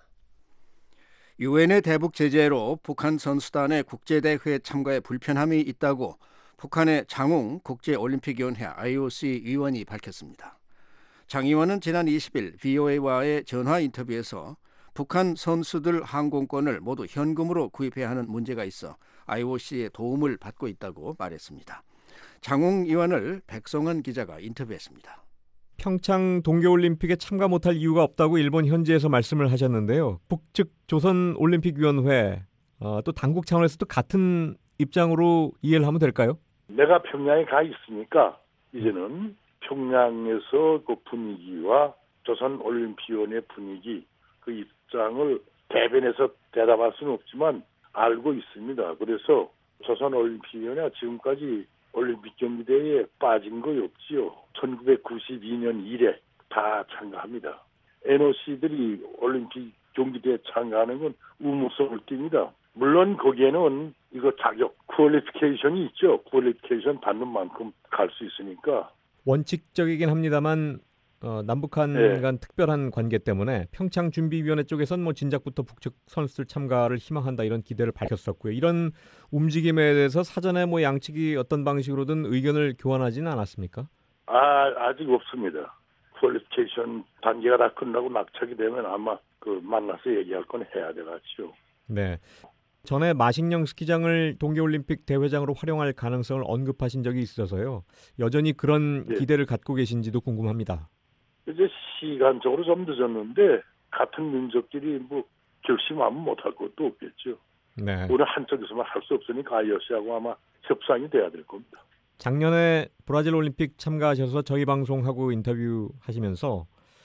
유엔의 대북 제재로 북한 선수단의 국제대회 참가에 불편함이 있다고 북한의 장웅 국제올림픽위원회 IOC 위원이 밝혔습니다. 장 의원은 지난 20일 VOA와의 전화 인터뷰에서 북한 선수들 항공권을 모두 현금으로 구입해야 하는 문제가 있어 IOC의 도움을 받고 있다고 말했습니다. 장홍 의원을 백성원 기자가 인터뷰했습니다. 평창 동계올림픽에 참가 못할 이유가 없다고 일본 현지에서 말씀을 하셨는데요. 북측 조선올림픽위원회 또 당국 차원에서도 같은 입장으로 이해를 하면 될까요? 내가 평양에 가 있으니까 이제는 평양에서 그 분위기와 조선올림픽위원회 분위기 그 입장을 대변해서 대답할 수는 없지만 알고 있습니다. 그래서 조선올림픽위원회가 지금까지 올림픽 경기대회에 빠진 거 없지요. 1992년 이래 다 참가합니다. NOC들이 올림픽 경기대회에 참가하는 건 의무성을 띱니다. 물론 거기에는 이거 자격, 퀄리피케이션이 있죠. 퀄리피케이션 받는 만큼 갈 수 있으니까. 원칙적이긴 합니다만 남북한 간 특별한 관계 때문에 평창준비위원회 쪽에선 뭐 진작부터 북측 선수들 참가를 희망한다 이런 기대를 밝혔었고요. 이런 움직임에 대해서 사전에 뭐 양측이 어떤 방식으로든 의견을 교환하지는 않았습니까? 아직 없습니다. 퀄리피케이션 단계가 다 끝나고 낙찰이 되면 아마 그 만나서 얘기할 건 해야 되겠죠. 네. 전에 마식령 스키장을 동계올림픽 대회장으로 활용할 가능성을 언급하신 적이 있어서요. 여전히 그런 기대를 갖고 계신지도 궁금합니다. 이제 시간적으로 좀 늦었는데 같은 민족끼리 뭐 결심하면 못할 것도 없겠죠. 네. 우리 한쪽에서만 할 수 없으니까 IOC하고 아마 협상이 돼야 될 겁니다. 작년에 브라질 올림픽 참가하셔서 저희 방송하고 인터뷰하시면서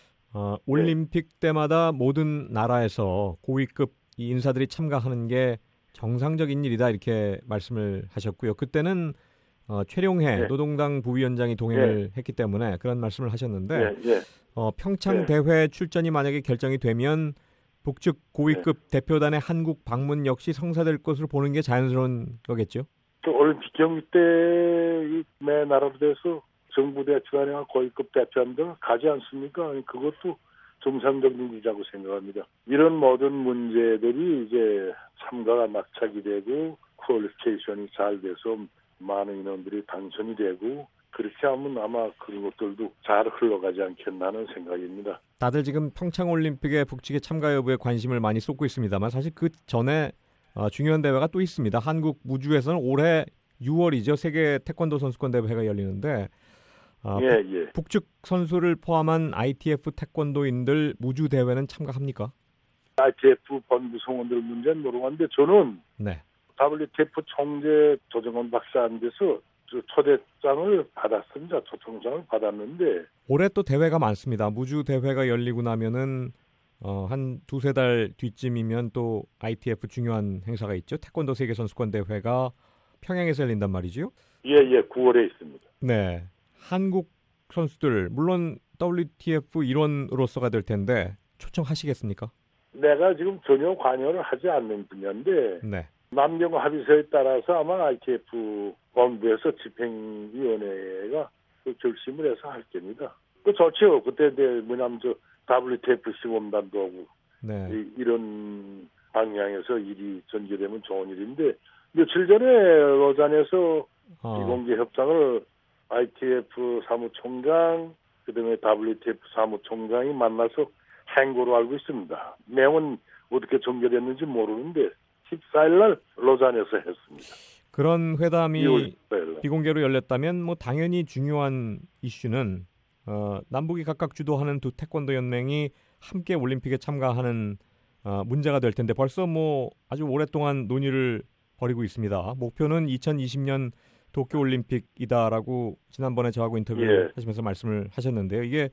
올림픽 때마다 모든 나라에서 고위급 이 인사들이 참가하는 게 정상적인 일이다 이렇게 말씀을 하셨고요. 그때는 최룡해 노동당 부위원장이 동행을 했기 때문에 그런 말씀을 하셨는데 평창 대회 출전이 만약에 결정이 되면 북측 고위급 대표단의 한국 방문 역시 성사될 것으로 보는 게 자연스러운 거겠죠? 또 올림픽 경기 때 매 나라로 돼서 정부 대표단이나 고위급 대표단들 가지 않습니까? 그것도 정상적인 일이라고 생각합니다. 이런 모든 문제들이 이제 참가가 낙찰이 되고 퀄리피케이션이 잘 돼서 많은 인원들이 당선이 되고 그렇게 하면 아마 그런 것들도 잘 흘러가지 않겠나는 생각입니다. 다들 지금 평창올림픽의 북측의 참가 여부에 관심을 많이 쏟고 있습니다만 사실 그 전에 중요한 대회가 또 있습니다. 한국 무주에서는 올해 6월이죠. 세계 태권도 선수권 대회가 열리는데 북측 선수를 포함한 ITF 태권도인들 무주 대회는 참가합니까? ITF 본부 성원들 문제는 모르겠는데 저는 WTF 총재 조정원 박사한테서 초대장을 받았습니다. 초청장을 받았는데 올해 또 대회가 많습니다. 무주 대회가 열리고 나면은 한 두세 달 뒤쯤이면 또 ITF 중요한 행사가 있죠. 태권도 세계 선수권 대회가 평양에서 열린단 말이죠. 9월에 있습니다. 네. 한국 선수들 물론 WTF 일원으로서가 될 텐데 초청하시겠습니까? 내가 지금 전혀 관여를 하지 않는 분야인데 남경 합의서에 따라서 아마 ITF 본부에서 집행위원회가 그 결심을 해서 할 겁니다. 그 좋죠. 그때 뭐냐면 WTF 시범단도 하고 이런 방향에서 일이 전개되면 좋은 일인데 며칠 전에 로잔에서 비공개 협상을 ITF 사무총장 그다음에 WTF 사무총장이 만나서 한 거로 알고 있습니다. 내용은 어떻게 전개됐는지 모르는데 14일 날 로잔에서 했습니다. 그런 회담이 비공개로 열렸다면 뭐 당연히 중요한 이슈는 남북이 각각 주도하는 두 태권도 연맹이 함께 올림픽에 참가하는 문제가 될 텐데 벌써 뭐 아주 오랫동안 논의를 벌이고 있습니다. 목표는 2020년 도쿄올림픽이다라고 지난번에 저하고 인터뷰를 하시면서 말씀을 하셨는데요. 이게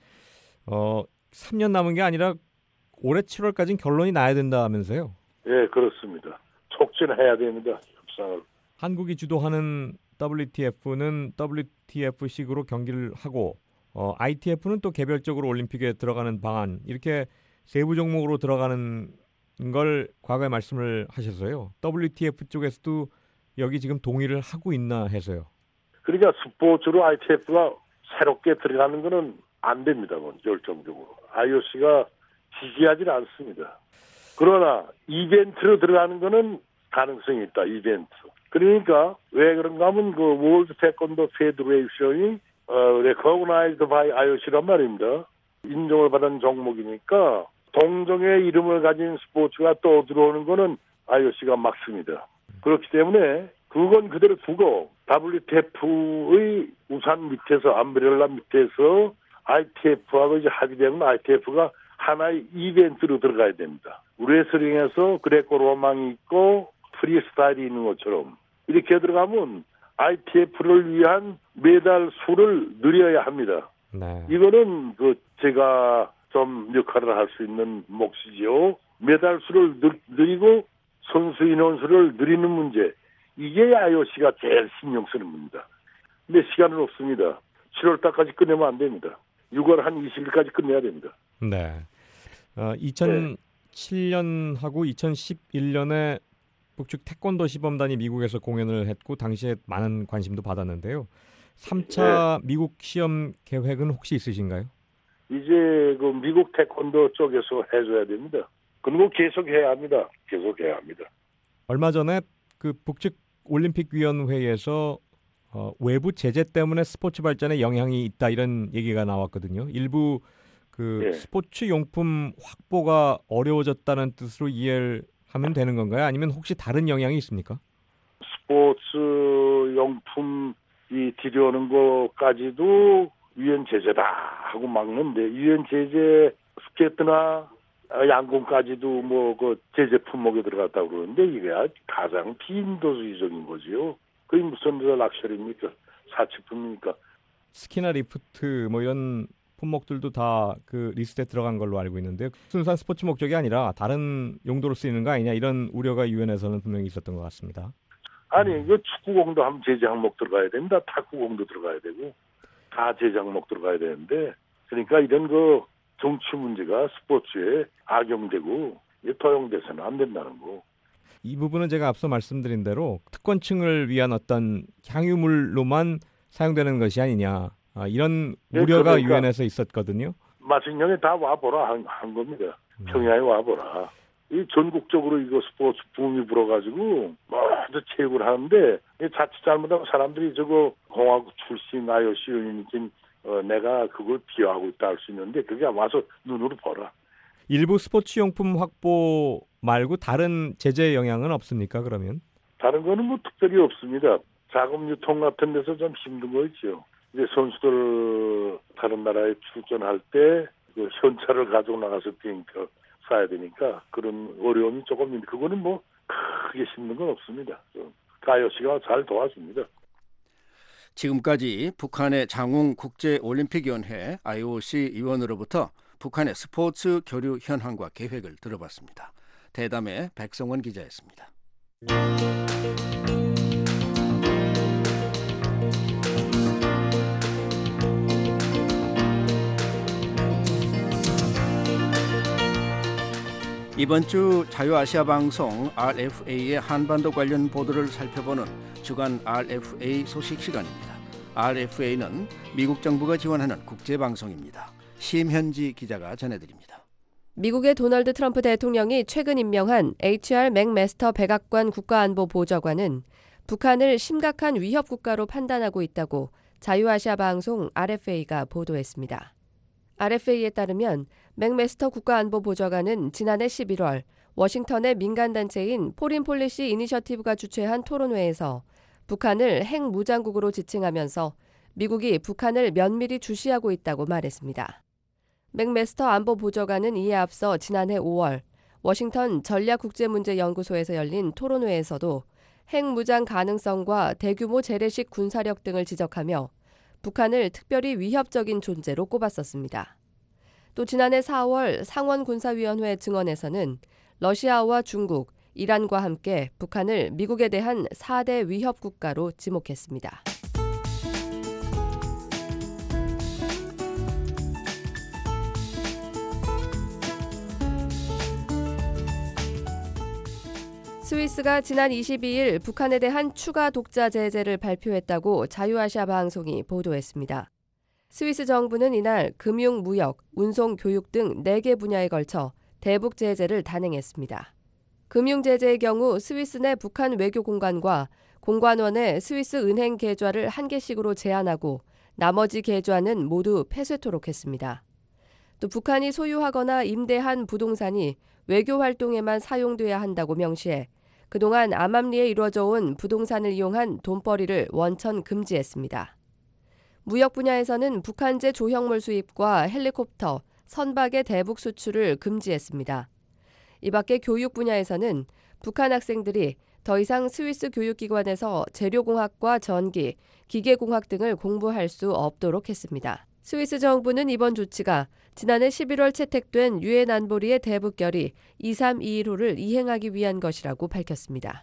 3년 남은 게 아니라 올해 7월까지는 결론이 나야 된다면서요? 예, 그렇습니다. 촉진해야 됩니다. 협상을. 한국이 주도하는 WTF는 WTF식으로 경기를 하고 ITF는 또 개별적으로 올림픽에 들어가는 방안 이렇게 세부 종목으로 들어가는 걸 과거에 말씀을 하셔서요. WTF 쪽에서도 여기 지금 동의를 하고 있나 해서요. 그러니까 스포츠로 ITF가 새롭게 들어가는 거는 안 됩니다. 결정적으로. IOC가 지지하지는 않습니다. 그러나 이벤트로 들어가는 거는 가능성이 있다. 이벤트. 그러니까 왜 그런가 하면 그 월드 태권도 페더레이션이 recognized by IOC란 말입니다. 인정을 받은 종목이니까 동종의 이름을 가진 스포츠가 또 들어오는 거는 IOC가 막습니다. 그렇기 때문에 그건 그대로 두고 WTF의 우산 밑에서 암브렐라 밑에서 ITF하고 이제 합의되면 ITF가 하나의 이벤트로 들어가야 됩니다. 레슬링에서 그레코 로망이 있고 프리스타일이 있는 것처럼 이렇게 들어가면 ITF를 위한 메달 수를 늘려야 합니다. 네. 이거는 제가 좀 역할을 할 수 있는 몫이지요. 메달 수를 늘리고 선수 인원수를 늘리는 문제. 이게 IOC가 제일 신경 쓰는 문제입니다. 근데 시간은 없습니다. 7월 달까지 끝내면 안 됩니다. 6월 한 20일까지 끝내야 됩니다. 네. 2007년하고 2011년에 북측 태권도 시범단이 미국에서 공연을 했고 당시에 많은 관심도 받았는데요. 3차 미국 시험 계획은 혹시 있으신가요? 이제 미국 태권도 쪽에서 해줘야 됩니다. 그리고 계속 해야 합니다. 얼마 전에 북측 올림픽위원회에서 외부 제재 때문에 스포츠 발전에 영향이 있다 이런 얘기가 나왔거든요. 일부 스포츠 용품 확보가 어려워졌다는 뜻으로 이해를 하면 되는 건가요? 아니면 혹시 다른 영향이 있습니까? 스포츠 용품이 들여오는 것까지도 유엔 제재다 하고 막는데 유엔 제재 스케이트나 양궁까지도 제재 품목에 들어갔다고 그러는데 이게 가장 비인도주의적인 거지요. 그게 무슨 락셔리입니까? 사치품입니까? 스키나 리프트 이런 품목들도 다 그 리스트에 들어간 걸로 알고 있는데 순수한 스포츠 목적이 아니라 다른 용도로 쓰이는 거 아니냐 이런 우려가 유엔에서는 분명히 있었던 것 같습니다. 아니 축구공도 하면 제재 항목 들어가야 됩니다. 탁구공도 들어가야 되고 다 제재 항목 들어가야 되는데 그러니까 이런 정치 문제가 스포츠에 악용되고 도용돼서는 안 된다는 거. 이 부분은 제가 앞서 말씀드린 대로 특권층을 위한 어떤 향유물로만 사용되는 것이 아니냐 이런 우려가 그러니까 유엔에서 있었거든요. 마식령에 다 와보라 한 겁니다. 평양에 와보라. 이 전국적으로 이거 스포츠 붐이 불어가지고 먼저 체육을 하는데 자칫 잘못하면 사람들이 공화국 출신 IOC 의원이긴 내가 그걸 비하하고 있다 할 수 있는데 그게 와서 눈으로 보라. 일부 스포츠용품 확보 말고 다른 제재 영향은 없습니까? 그러면? 다른 거는 특별히 없습니다. 자금 유통 같은 데서 좀 힘든 거 있죠. 이제 선수들 다른 나라에 출전할 때 현찰을 가지고 나가서 비행표 사야 되니까 그런 어려움이 조금 있는데 그거는 크게 힘든 건 없습니다. IOC가 잘 도와줍니다. 지금까지 북한의 장웅 국제올림픽위원회 IOC 위원으로부터 북한의 스포츠 교류 현황과 계획을 들어봤습니다. 대담의 백성원 기자였습니다. 이번 주 자유아시아 방송 RFA의 한반도 관련 보도를 살펴보는 주간 RFA 소식 시간입니다. RFA는 미국 정부가 지원하는 국제방송입니다. 심현지 기자가 전해드립니다. 미국의 도널드 트럼프 대통령이 최근 임명한 HR 맥메스터 백악관 국가안보보좌관은 북한을 심각한 위협 국가로 판단하고 있다고 자유아시아 방송 RFA가 보도했습니다. RFA에 따르면 맥메스터 국가안보보좌관은 지난해 11월 워싱턴의 민간단체인 포린 폴리시 이니셔티브가 주최한 토론회에서 북한을 핵무장국으로 지칭하면서 미국이 북한을 면밀히 주시하고 있다고 말했습니다. 맥메스터 안보보좌관은 이에 앞서 지난해 5월 워싱턴 전략국제문제연구소에서 열린 토론회에서도 핵무장 가능성과 대규모 재래식 군사력 등을 지적하며 북한을 특별히 위협적인 존재로 꼽았었습니다. 또 지난해 4월 상원군사위원회 증언에서는 러시아와 중국, 이란과 함께 북한을 미국에 대한 4대 위협 국가로 지목했습니다. 스위스가 지난 22일 북한에 대한 추가 독자 제재를 발표했다고 자유아시아 방송이 보도했습니다. 스위스 정부는 이날 금융, 무역, 운송, 교육 등 4개 분야에 걸쳐 대북 제재를 단행했습니다. 금융 제재의 경우 스위스 내 북한 외교 공관과 공관원의 스위스 은행 계좌를 한 개씩으로 제한하고 나머지 계좌는 모두 폐쇄토록 했습니다. 또 북한이 소유하거나 임대한 부동산이 외교 활동에만 사용돼야 한다고 명시해 그동안 암암리에 이루어져 온 부동산을 이용한 돈벌이를 원천 금지했습니다. 무역 분야에서는 북한제 조형물 수입과 헬리콥터, 선박의 대북 수출을 금지했습니다. 이 밖에 교육 분야에서는 북한 학생들이 더 이상 스위스 교육기관에서 재료공학과 전기, 기계공학 등을 공부할 수 없도록 했습니다. 스위스 정부는 이번 조치가 지난해 11월 채택된 유엔 안보리의 대북결의 2321호를 이행하기 위한 것이라고 밝혔습니다.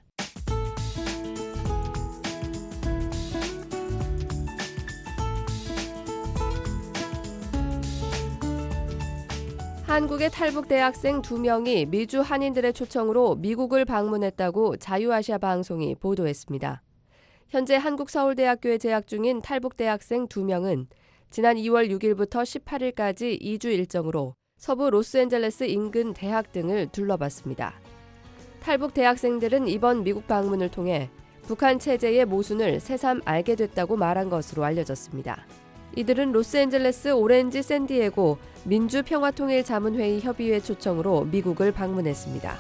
한국의 탈북 대학생 2명이 미주 한인들의 초청으로 미국을 방문했다고 자유아시아 방송이 보도했습니다. 현재 한국 서울대학교에 재학 중인 탈북 대학생 2명은 지난 2월 6일부터 18일까지 2주 일정으로 서부 로스앤젤레스 인근 대학 등을 둘러봤습니다. 탈북 대학생들은 이번 미국 방문을 통해 북한 체제의 모순을 새삼 알게 됐다고 말한 것으로 알려졌습니다. 이들은 로스앤젤레스 오렌지 샌디에고 민주평화통일자문회의 협의회 초청으로 미국을 방문했습니다.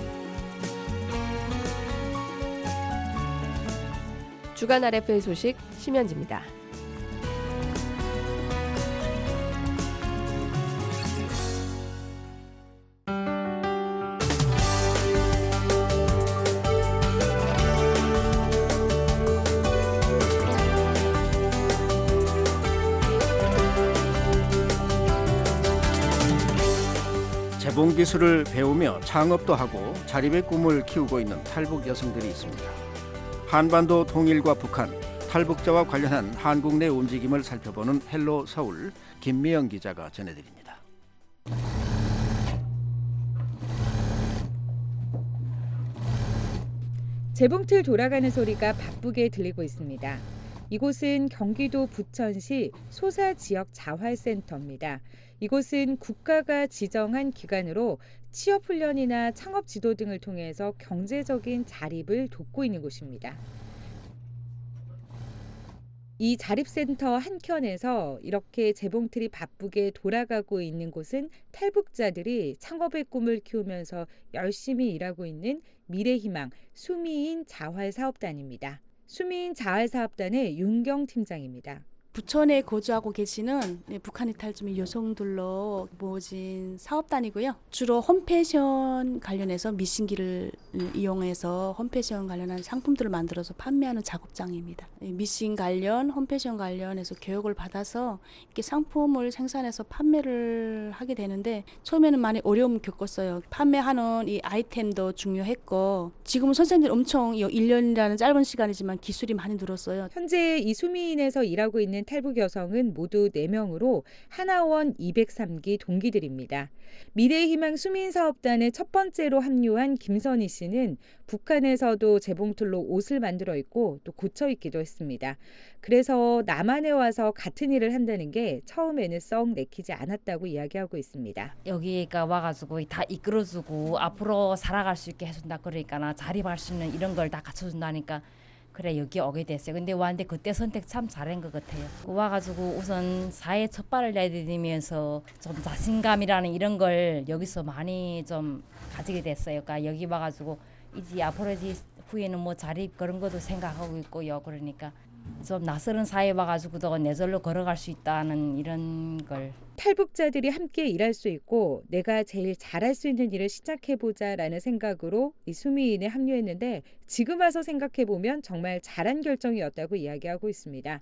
주간 RFA 소식 심현지입니다. 재봉 기술을 배우며 창업도 하고 자립의 꿈을 키우고 있는 탈북 여성들이 있습니다. 한반도 통일과 북한, 탈북자와 관련한 한국 내 움직임을 살펴보는 헬로 서울 김미영 기자가 전해드립니다. 재봉틀 돌아가는 소리가 바쁘게 들리고 있습니다. 이곳은 경기도 부천시 소사지역자활센터입니다. 이곳은 국가가 지정한 기관으로 취업훈련이나 창업지도 등을 통해서 경제적인 자립을 돕고 있는 곳입니다. 이 자립센터 한켠에서 이렇게 재봉틀이 바쁘게 돌아가고 있는 곳은 탈북자들이 창업의 꿈을 키우면서 열심히 일하고 있는 미래희망 수미인 자활사업단입니다. 수미인 자활사업단의 윤경 팀장입니다. 부천에 거주하고 계시는 북한 이탈 주민 여성들로 모진 사업단이고요. 주로 홈패션 관련해서 미싱기를 이용해서 홈패션 관련한 상품들을 만들어서 판매하는 작업장입니다. 미싱 관련, 홈패션 관련해서 교육을 받아서 이렇게 상품을 생산해서 판매를 하게 되는데 처음에는 많이 어려움을 겪었어요. 판매하는 이 아이템도 중요했고 지금은 선생님들 엄청 1년이라는 짧은 시간이지만 기술이 많이 늘었어요. 현재 이 수미인에서 일하고 있는 탈북 여성은 모두 4명으로 하나원 203기 동기들입니다. 미래희망 수민사업단의 첫 번째로 합류한 김선희 씨는 북한에서도 재봉틀로 옷을 만들어 입고 또 고쳐 입기도 했습니다. 그래서 남한에 와서 같은 일을 한다는 게 처음에는 썩 내키지 않았다고 이야기하고 있습니다. 여기가 와가지고 다 이끌어주고 앞으로 살아갈 수 있게 해준다 그러니까 자립할 수 있는 이런 걸 다 갖춰준다니까 그래 여기 오게 됐어요. 근데 왔는데 그때 선택 참 잘한 것 같아요. 와가지고 우선 사회 첫 발을 내디디면서 좀 자신감이라는 이런 걸 여기서 많이 좀 가지게 됐어요. 그러니까 여기 와가지고 이제 앞으로 이제 후에는 뭐 자립 그런 것도 생각하고 있고요. 그러니까 좀 낯설은 사회에 와가지고도 내절로 걸어갈 수 있다는 이런 걸. 탈북자들이 함께 일할 수 있고 내가 제일 잘할 수 있는 일을 시작해보자라는 생각으로 이 수미인에 합류했는데 지금 와서 생각해보면 정말 잘한 결정이었다고 이야기하고 있습니다.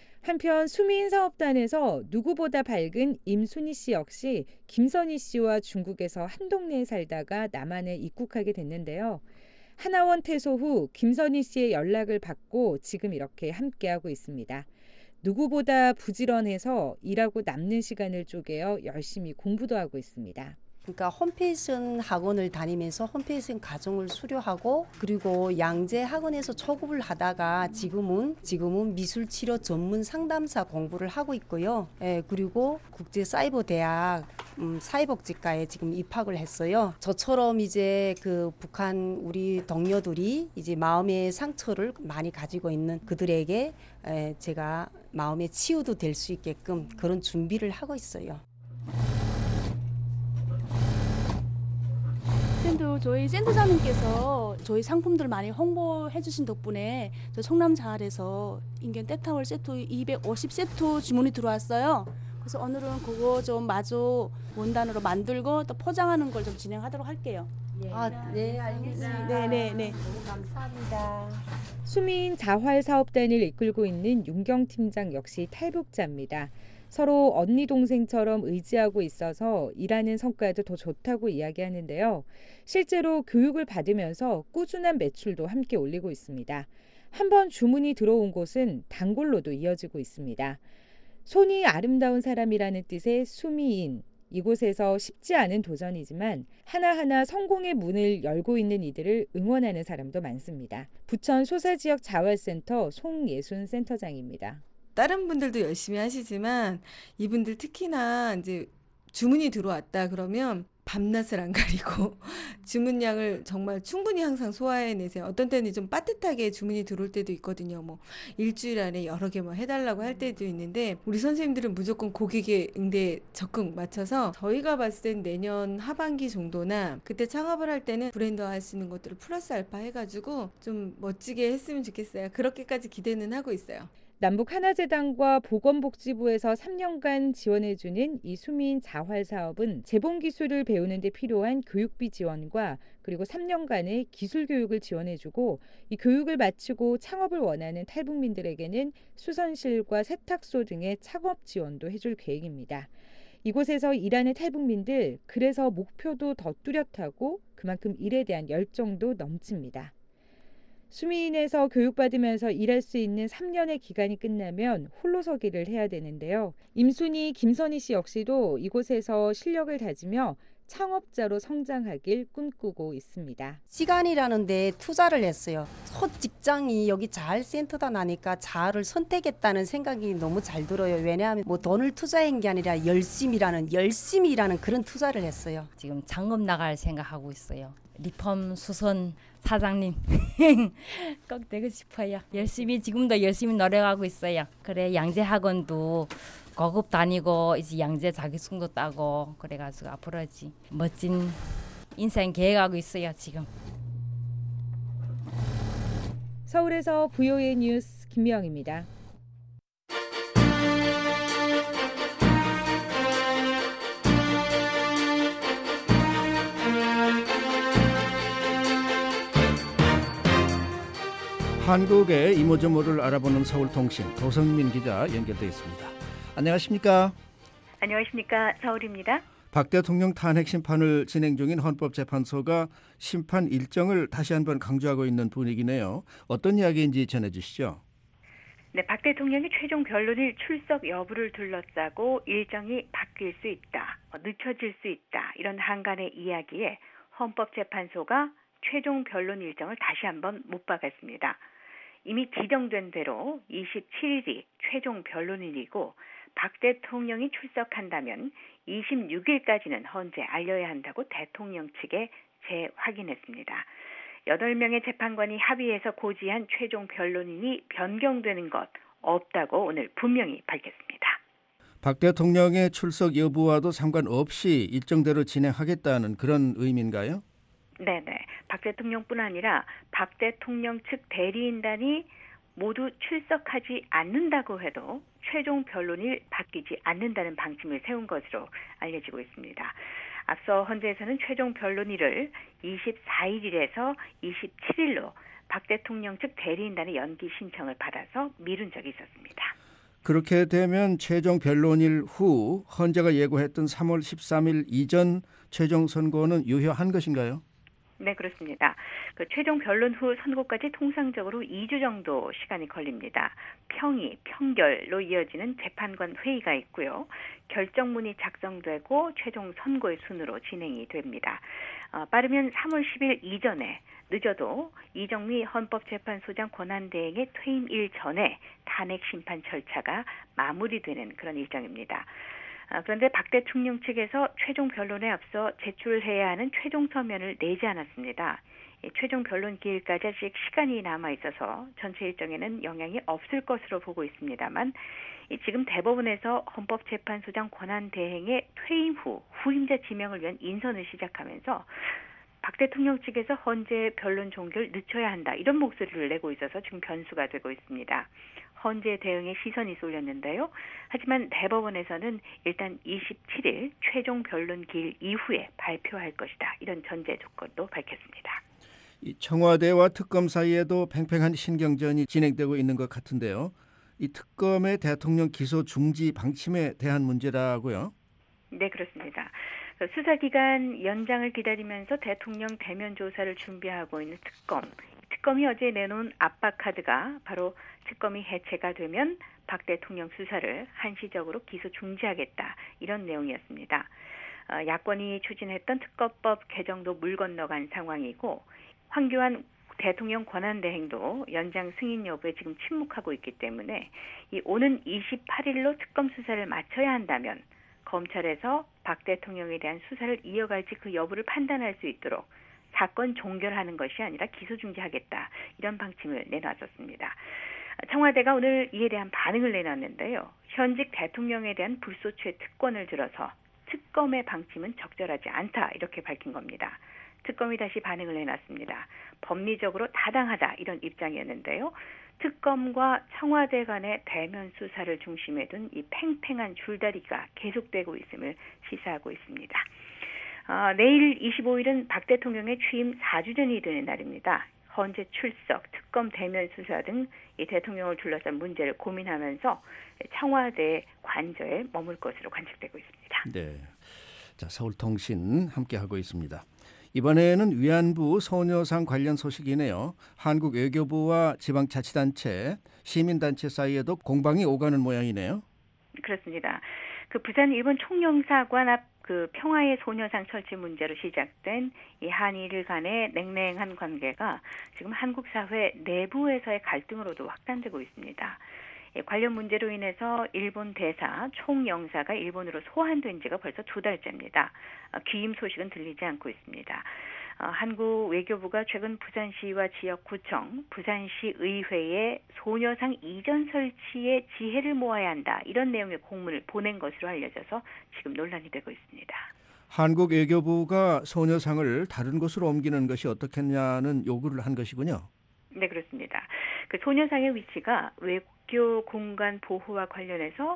한편 수미인 사업단에서 누구보다 밝은 임순희 씨 역시 김선희 씨와 중국에서 한 동네에 살다가 남한에 입국하게 됐는데요. 하나원 퇴소 후 김선희 씨의 연락을 받고 지금 이렇게 함께하고 있습니다. 누구보다 부지런해서 일하고 남는 시간을 쪼개어 열심히 공부도 하고 있습니다. 그러니까 홈패션 학원을 다니면서 홈패션 과정을 수료하고 그리고 양재 학원에서 초급을 하다가 지금은 미술치료 전문 상담사 공부를 하고 있고요. 그리고 국제사이버대학 사회복지과에 지금 입학을 했어요. 저처럼 이제 그 북한 우리 동료들이 이제 마음의 상처를 많이 가지고 있는 그들에게 제가 마음의 치유도 될 수 있게끔 그런 준비를 하고 있어요. 그리고 저희 센터장님께서 저희 상품들 많이 홍보해 주신 덕분에 저 성남자활에서 인견 때타월 세트 250세트 주문이 들어왔어요. 그래서 오늘은 그거 좀 마저 원단으로 만들고 또 포장하는 걸 좀 진행하도록 할게요. 네, 알겠습니다. 네. 너무 감사합니다. 수미인 자활사업단을 이끌고 있는 윤경 팀장 역시 탈북자입니다. 서로 언니 동생처럼 의지하고 있어서 일하는 성과도 더 좋다고 이야기하는데요. 실제로 교육을 받으면서 꾸준한 매출도 함께 올리고 있습니다. 한번 주문이 들어온 곳은 단골로도 이어지고 있습니다. 손이 아름다운 사람이라는 뜻의 수미인. 이곳에서 쉽지 않은 도전이지만 하나하나 성공의 문을 열고 있는 이들을 응원하는 사람도 많습니다. 부천 소사지역 자활센터 송예순 센터장입니다. 다른 분들도 열심히 하시지만 이분들 특히나 이제 주문이 들어왔다 그러면 밤낮을 안 가리고 주문량을 정말 충분히 항상 소화해내세요. 어떤 때는 좀 빠듯하게 주문이 들어올 때도 있거든요. 뭐 일주일 안에 여러 개 뭐 해달라고 할 때도 있는데 우리 선생님들은 무조건 고객의 응대에 적극 맞춰서 저희가 봤을 땐 내년 하반기 정도나 그때 창업을 할 때는 브랜드화 할 수 있는 것들을 플러스 알파 해가지고 좀 멋지게 했으면 좋겠어요. 그렇게까지 기대는 하고 있어요. 남북하나재단과 보건복지부에서 3년간 지원해주는 이 수미인 자활사업은 재봉기술을 배우는 데 필요한 교육비 지원과 그리고 3년간의 기술교육을 지원해주고 이 교육을 마치고 창업을 원하는 탈북민들에게는 수선실과 세탁소 등의 창업 지원도 해줄 계획입니다. 이곳에서 일하는 탈북민들, 그래서 목표도 더 뚜렷하고 그만큼 일에 대한 열정도 넘칩니다. 수미인에서 교육받으면서 일할 수 있는 3년의 기간이 끝나면 홀로서기를 해야 되는데요. 임순희, 김선희 씨 역시도 이곳에서 실력을 다지며 창업자로 성장하길 꿈꾸고 있습니다. 시간이라는 데 투자를 했어요. 첫 직장이 여기 자활센터다 나니까 자활을 선택했다는 생각이 너무 잘 들어요. 왜냐하면 뭐 돈을 투자한 게 아니라 열심이라는 그런 투자를 했어요. 지금 창업 나갈 생각하고 있어요. 리펌 수선 사장님 꼭 되고 싶어요. 지금도 열심히 노력하고 있어요. 그래 양재 학원도 고급 다니고 이제 양재 자격증도 따고 그래가지고 앞으로 멋진 인생 계획하고 있어요 지금. 서울에서 VOA 뉴스 김미영입니다. 한국의 이모저모를 알아보는 서울통신 도성민 기자 연결되어 있습니다. 안녕하십니까? 안녕하십니까? 서울입니다. 박 대통령 탄핵 심판을 진행 중인 헌법재판소가 심판 일정을 다시 한번 강조하고 있는 분위기네요. 어떤 이야기인지 전해주시죠. 네, 박 대통령이 최종 변론일 출석 여부를 둘러싸고 일정이 바뀔 수 있다, 늦춰질 수 있다 이런 한간의 이야기에 헌법재판소가 최종 변론 일정을 다시 한번 못 박았습니다. 이미 지정된 대로 27일이 최종 변론일이고 박 대통령이 출석한다면 26일까지는 헌재 알려야 한다고 대통령 측에 재확인했습니다. 8명의 재판관이 합의해서 고지한 최종 변론인이 변경되는 것 없다고 오늘 분명히 밝혔습니다. 박 대통령의 출석 여부와도 상관없이 일정대로 진행하겠다는 그런 의미인가요? 네네. 박 대통령뿐 아니라 박 대통령 측 대리인단이 모두 출석하지 않는다고 해도 최종 변론일 바뀌지 않는다는 방침을 세운 것으로 알려지고 있습니다. 앞서 헌재에서는 최종 변론일을 24일에서 27일로 박 대통령 측 대리인단의 연기 신청을 받아서 미룬 적이 있었습니다. 그렇게 되면 최종 변론일 후 헌재가 예고했던 3월 13일 이전 최종 선고는 유효한 것인가요? 네, 그렇습니다. 그 최종 변론 후 선고까지 통상적으로 2주 정도 시간이 걸립니다. 평의, 평결로 이어지는 재판관 회의가 있고요. 결정문이 작성되고 최종 선고의 순으로 진행이 됩니다. 빠르면 3월 10일 이전에, 늦어도 이정미 헌법재판소장 권한대행의 퇴임일 전에 탄핵 심판 절차가 마무리되는 그런 일정입니다. 그런데 박 대통령 측에서 최종 변론에 앞서 제출해야 하는 최종 서면을 내지 않았습니다. 최종 변론 기일까지 아직 시간이 남아 있어서 전체 일정에는 영향이 없을 것으로 보고 있습니다만 지금 대법원에서 헌법재판소장 권한대행의 퇴임 후 후임자 지명을 위한 인선을 시작하면서 박 대통령 측에서 헌재 변론 종결 늦춰야 한다 이런 목소리를 내고 있어서 지금 변수가 되고 있습니다. 헌재 대응에 시선이 쏠렸는데요. 하지만 대법원에서는 일단 27일 최종 변론 기일 이후에 발표할 것이다. 이런 전제 조건도 밝혔습니다. 이 청와대와 특검 사이에도 팽팽한 신경전이 진행되고 있는 것 같은데요. 이 특검의 대통령 기소 중지 방침에 대한 문제라고요? 네, 그렇습니다. 수사기간 연장을 기다리면서 대통령 대면 조사를 준비하고 있는 특검이 어제 내놓은 압박카드가 바로 특검이 해체가 되면 박 대통령 수사를 한시적으로 기소 중지하겠다 이런 내용이었습니다. 야권이 추진했던 특검법 개정도 물 건너간 상황이고 황교안 대통령 권한대행도 연장 승인 여부에 지금 침묵하고 있기 때문에 이 오는 28일로 특검 수사를 마쳐야 한다면 검찰에서 박 대통령에 대한 수사를 이어갈지 그 여부를 판단할 수 있도록 사건 종결하는 것이 아니라 기소 중지하겠다 이런 방침을 내놨었습니다. 청와대가 오늘 이에 대한 반응을 내놨는데요. 현직 대통령에 대한 불소추의 특권을 들어서 특검의 방침은 적절하지 않다 이렇게 밝힌 겁니다. 특검이 다시 반응을 내놨습니다. 법리적으로 타당하다 이런 입장이었는데요. 특검과 청와대 간의 대면 수사를 중심에 둔 이 팽팽한 줄다리기가 계속되고 있음을 시사하고 있습니다. 내일 25일은 박 대통령의 취임 4주년이 되는 날입니다. 헌재 출석, 특검 대면 수사 등 이 대통령을 둘러싼 문제를 고민하면서 청와대 관저에 머물 것으로 관측되고 있습니다. 네, 자 서울통신 함께하고 있습니다. 이번에는 위안부 소녀상 관련 소식이네요. 한국 외교부와 지방자치단체, 시민단체 사이에도 공방이 오가는 모양이네요. 그렇습니다. 부산 일본 총영사관 앞 평화의 소녀상 설치 문제로 시작된 이 한일 간의 냉랭한 관계가 지금 한국 사회 내부에서의 갈등으로도 확산되고 있습니다. 관련 문제로 인해서 일본 대사 총영사가 일본으로 소환된 지가 벌써 2달째입니다. 귀임 소식은 들리지 않고 있습니다. 한국 외교부가 최근 부산시와 지역구청, 부산시 의회에 소녀상 이전 설치에 지혜를 모아야 한다. 이런 내용의 공문을 보낸 것으로 알려져서 지금 논란이 되고 있습니다. 한국 외교부가 소녀상을 다른 곳으로 옮기는 것이 어떻겠냐는 요구를 한 것이군요. 네, 그렇습니다. 소녀상의 위치가 외교 공간 보호와 관련해서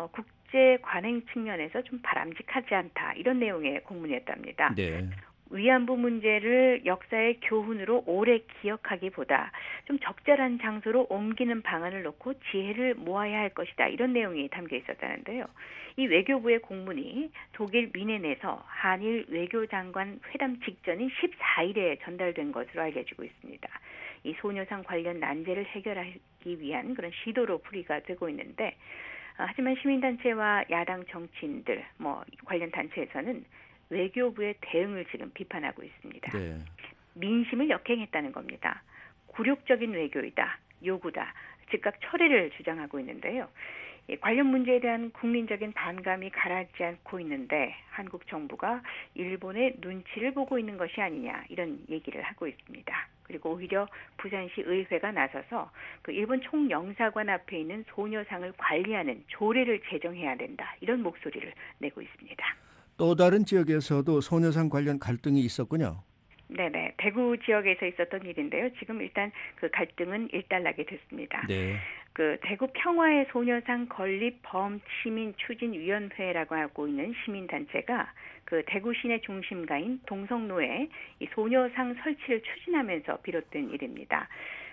국제 관행 측면에서 좀 바람직하지 않다. 이런 내용의 공문이었답니다. 네. 위안부 문제를 역사의 교훈으로 오래 기억하기보다 좀 적절한 장소로 옮기는 방안을 놓고 지혜를 모아야 할 것이다. 이런 내용이 담겨 있었다는데요. 이 외교부의 공문이 독일 뮌헨에서 한일 외교장관 회담 직전인 14일에 전달된 것으로 알려지고 있습니다. 이 소녀상 관련 난제를 해결하기 위한 그런 시도로 풀이가 되고 있는데 하지만 시민단체와 야당 정치인들 관련 단체에서는 외교부의 대응을 지금 비판하고 있습니다. 네. 민심을 역행했다는 겁니다. 굴욕적인 외교이다, 요구다, 즉각 철회를 주장하고 있는데요. 관련 문제에 대한 국민적인 반감이 가라앉지 않고 있는데 한국 정부가 일본의 눈치를 보고 있는 것이 아니냐 이런 얘기를 하고 있습니다. 그리고 오히려 부산시 의회가 나서서 일본 총영사관 앞에 있는 소녀상을 관리하는 조례를 제정해야 된다 이런 목소리를 내고 있습니다. 또 다른 지역에서도 소녀상 관련 갈등이 있었군요. 네네. 대구 지역에서 있었던 일인데요. 지금 일단 갈등은 일단락이 됐습니다. 네. 대구 평화의 소녀상 건립 범시민 추진위원회라고 하고 있는 시민단체가 대구 시내 중심가인 동성로에 이 소녀상 설치를 추진하면서 비롯된 일입니다.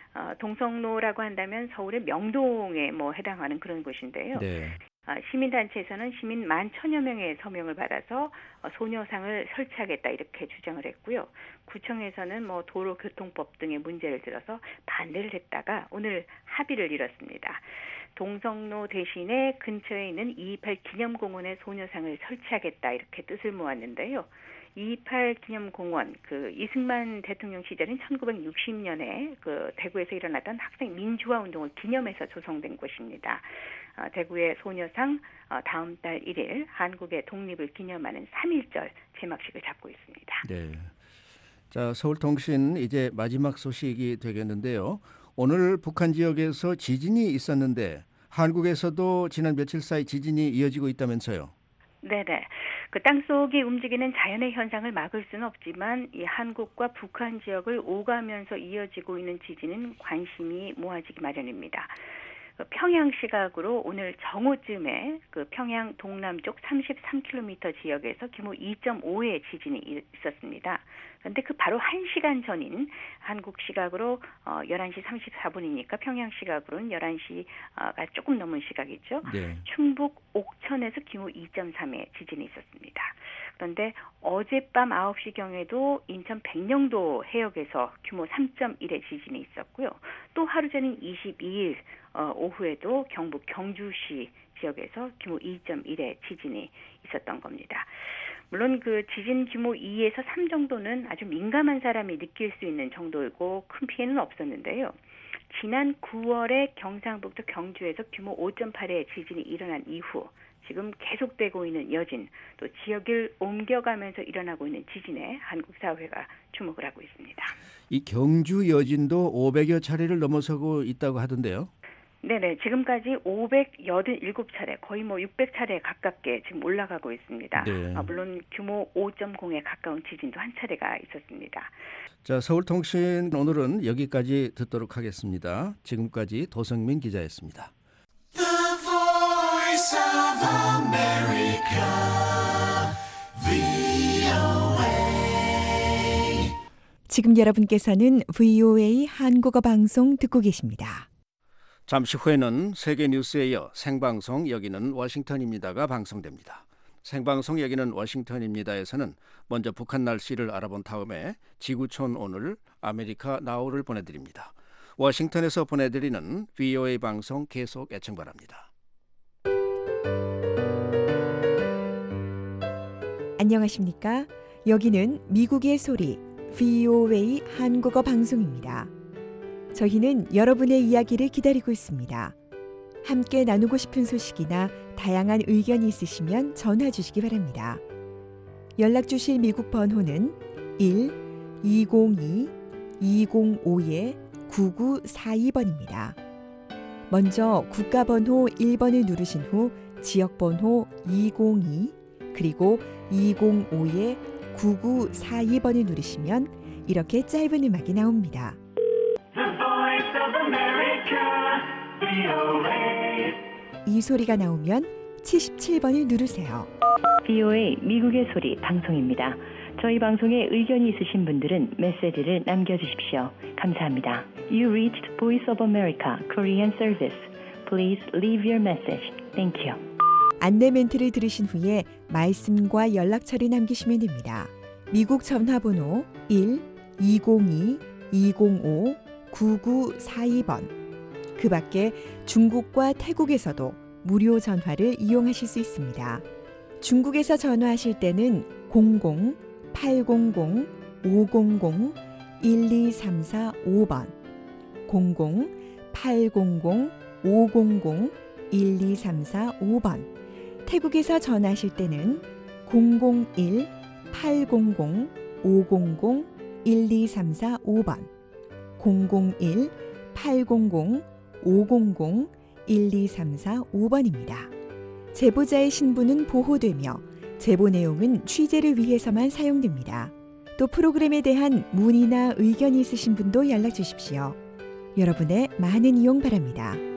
동성로라고 한다면 서울의 명동에 해당하는 그런 곳인데요. 네. 시민단체에서는 시민 11,000여 명의 서명을 받아서 소녀상을 설치하겠다 이렇게 주장을 했고요. 구청에서는 도로교통법 등의 문제를 들어서 반대를 했다가 오늘 합의를 이뤘습니다. 동성로 대신에 근처에 있는 228 기념공원에 소녀상을 설치하겠다 이렇게 뜻을 모았는데요. 228 기념공원 이승만 대통령 시절인 1960년에 대구에서 일어났던 학생 민주화 운동을 기념해서 조성된 곳입니다. 대구의 소녀상 다음 달 1일 한국의 독립을 기념하는 3.1절 제막식을 잡고 있습니다. 네. 자, 서울통신 이제 마지막 소식이 되겠는데요. 오늘 북한 지역에서 지진이 있었는데 한국에서도 지난 며칠 사이 지진이 이어지고 있다면서요? 네네. 그 땅속이 움직이는 자연의 현상을 막을 수는 없지만 이 한국과 북한 지역을 오가면서 이어지고 있는 지진은 관심이 모아지기 마련입니다. 평양 시각으로 오늘 정오쯤에 그 평양 동남쪽 33km 지역에서 규모 2.5의 지진이 있었습니다. 그런데 그 바로 1시간 전인 한국 시각으로 11시 34분이니까 평양 시각으로는 11시가 조금 넘은 시각이죠. 네. 충북 옥천에서 규모 2.3의 지진이 있었습니다. 그런데 어젯밤 9시경에도 인천 백령도 해역에서 규모 3.1의 지진이 있었고요. 또 하루 전인 22일 오후에도 경북 경주시 지역에서 규모 2.1의 지진이 있었던 겁니다. 물론 그 지진 규모 2에서 3 정도는 아주 민감한 사람이 느낄 수 있는 정도이고 큰 피해는 없었는데요. 지난 9월에 경상북도 경주에서 규모 5.8의 지진이 일어난 이후 지금 계속되고 있는 여진, 또 지역을 옮겨가면서 일어나고 있는 지진에 한국 사회가 주목을 하고 있습니다. 이 경주 여진도 500여 차례를 넘어서고 있다고 하던데요. 네네, 지금까지 587차례, 거의 600차례 가깝게 지금 올라가고 있습니다. 네. 물론 규모 5.0에 가까운 지진도 한 차례가 있었습니다. 자, 서울통신 오늘은 여기까지 듣도록 하겠습니다. 지금까지 도성민 기자였습니다. The Voice of America, VOA. 지금 여러분께서는 VOA 한국어 방송 듣고 계십니다. 잠시 후에는 세계 뉴스에 이어 생방송 여기는 워싱턴입니다가 방송됩니다. 생방송 여기는 워싱턴입니다에서는 먼저 북한 날씨를 알아본 다음에 지구촌 오늘 아메리카 나우를 보내드립니다. 워싱턴에서 보내드리는 VOA 방송 계속 애청 바랍니다. 안녕하십니까? 여기는 미국의 소리 VOA 한국어 방송입니다. 저희는 여러분의 이야기를 기다리고 있습니다. 함께 나누고 싶은 소식이나 다양한 의견이 있으시면 전화 주시기 바랍니다. 연락 주실 미국 번호는 1-202-205-9942번입니다. 먼저 국가번호 1번을 누르신 후 지역번호 202 그리고 205-9942번을 누르시면 이렇게 짧은 음악이 나옵니다. 이 소리가 나오면 77번을 누르세요. VOA 미국의 소리 방송입니다. 저희 방송에 의견이 있으신 분들은 메시지를 남겨주십시오. 감사합니다. You reached Voice of America Korean Service. Please leave your message. Thank you. 안내 멘트를 들으신 후에 말씀과 연락처를 남기시면 됩니다. 미국 전화번호 1-202-205-9942번. 그 밖에 중국과 태국에서도 무료 전화를 이용하실 수 있습니다. 중국에서 전화하실 때는 00-800-500-12345번 00-800-500-12345번 태국에서 전화하실 때는 001-800-500-12345번 001-800-500-12345번입니다. 제보자의 신분은 보호되며 제보 내용은 취재를 위해서만 사용됩니다. 또 프로그램에 대한 문의나 의견이 있으신 분도 연락 주십시오. 여러분의 많은 이용 바랍니다.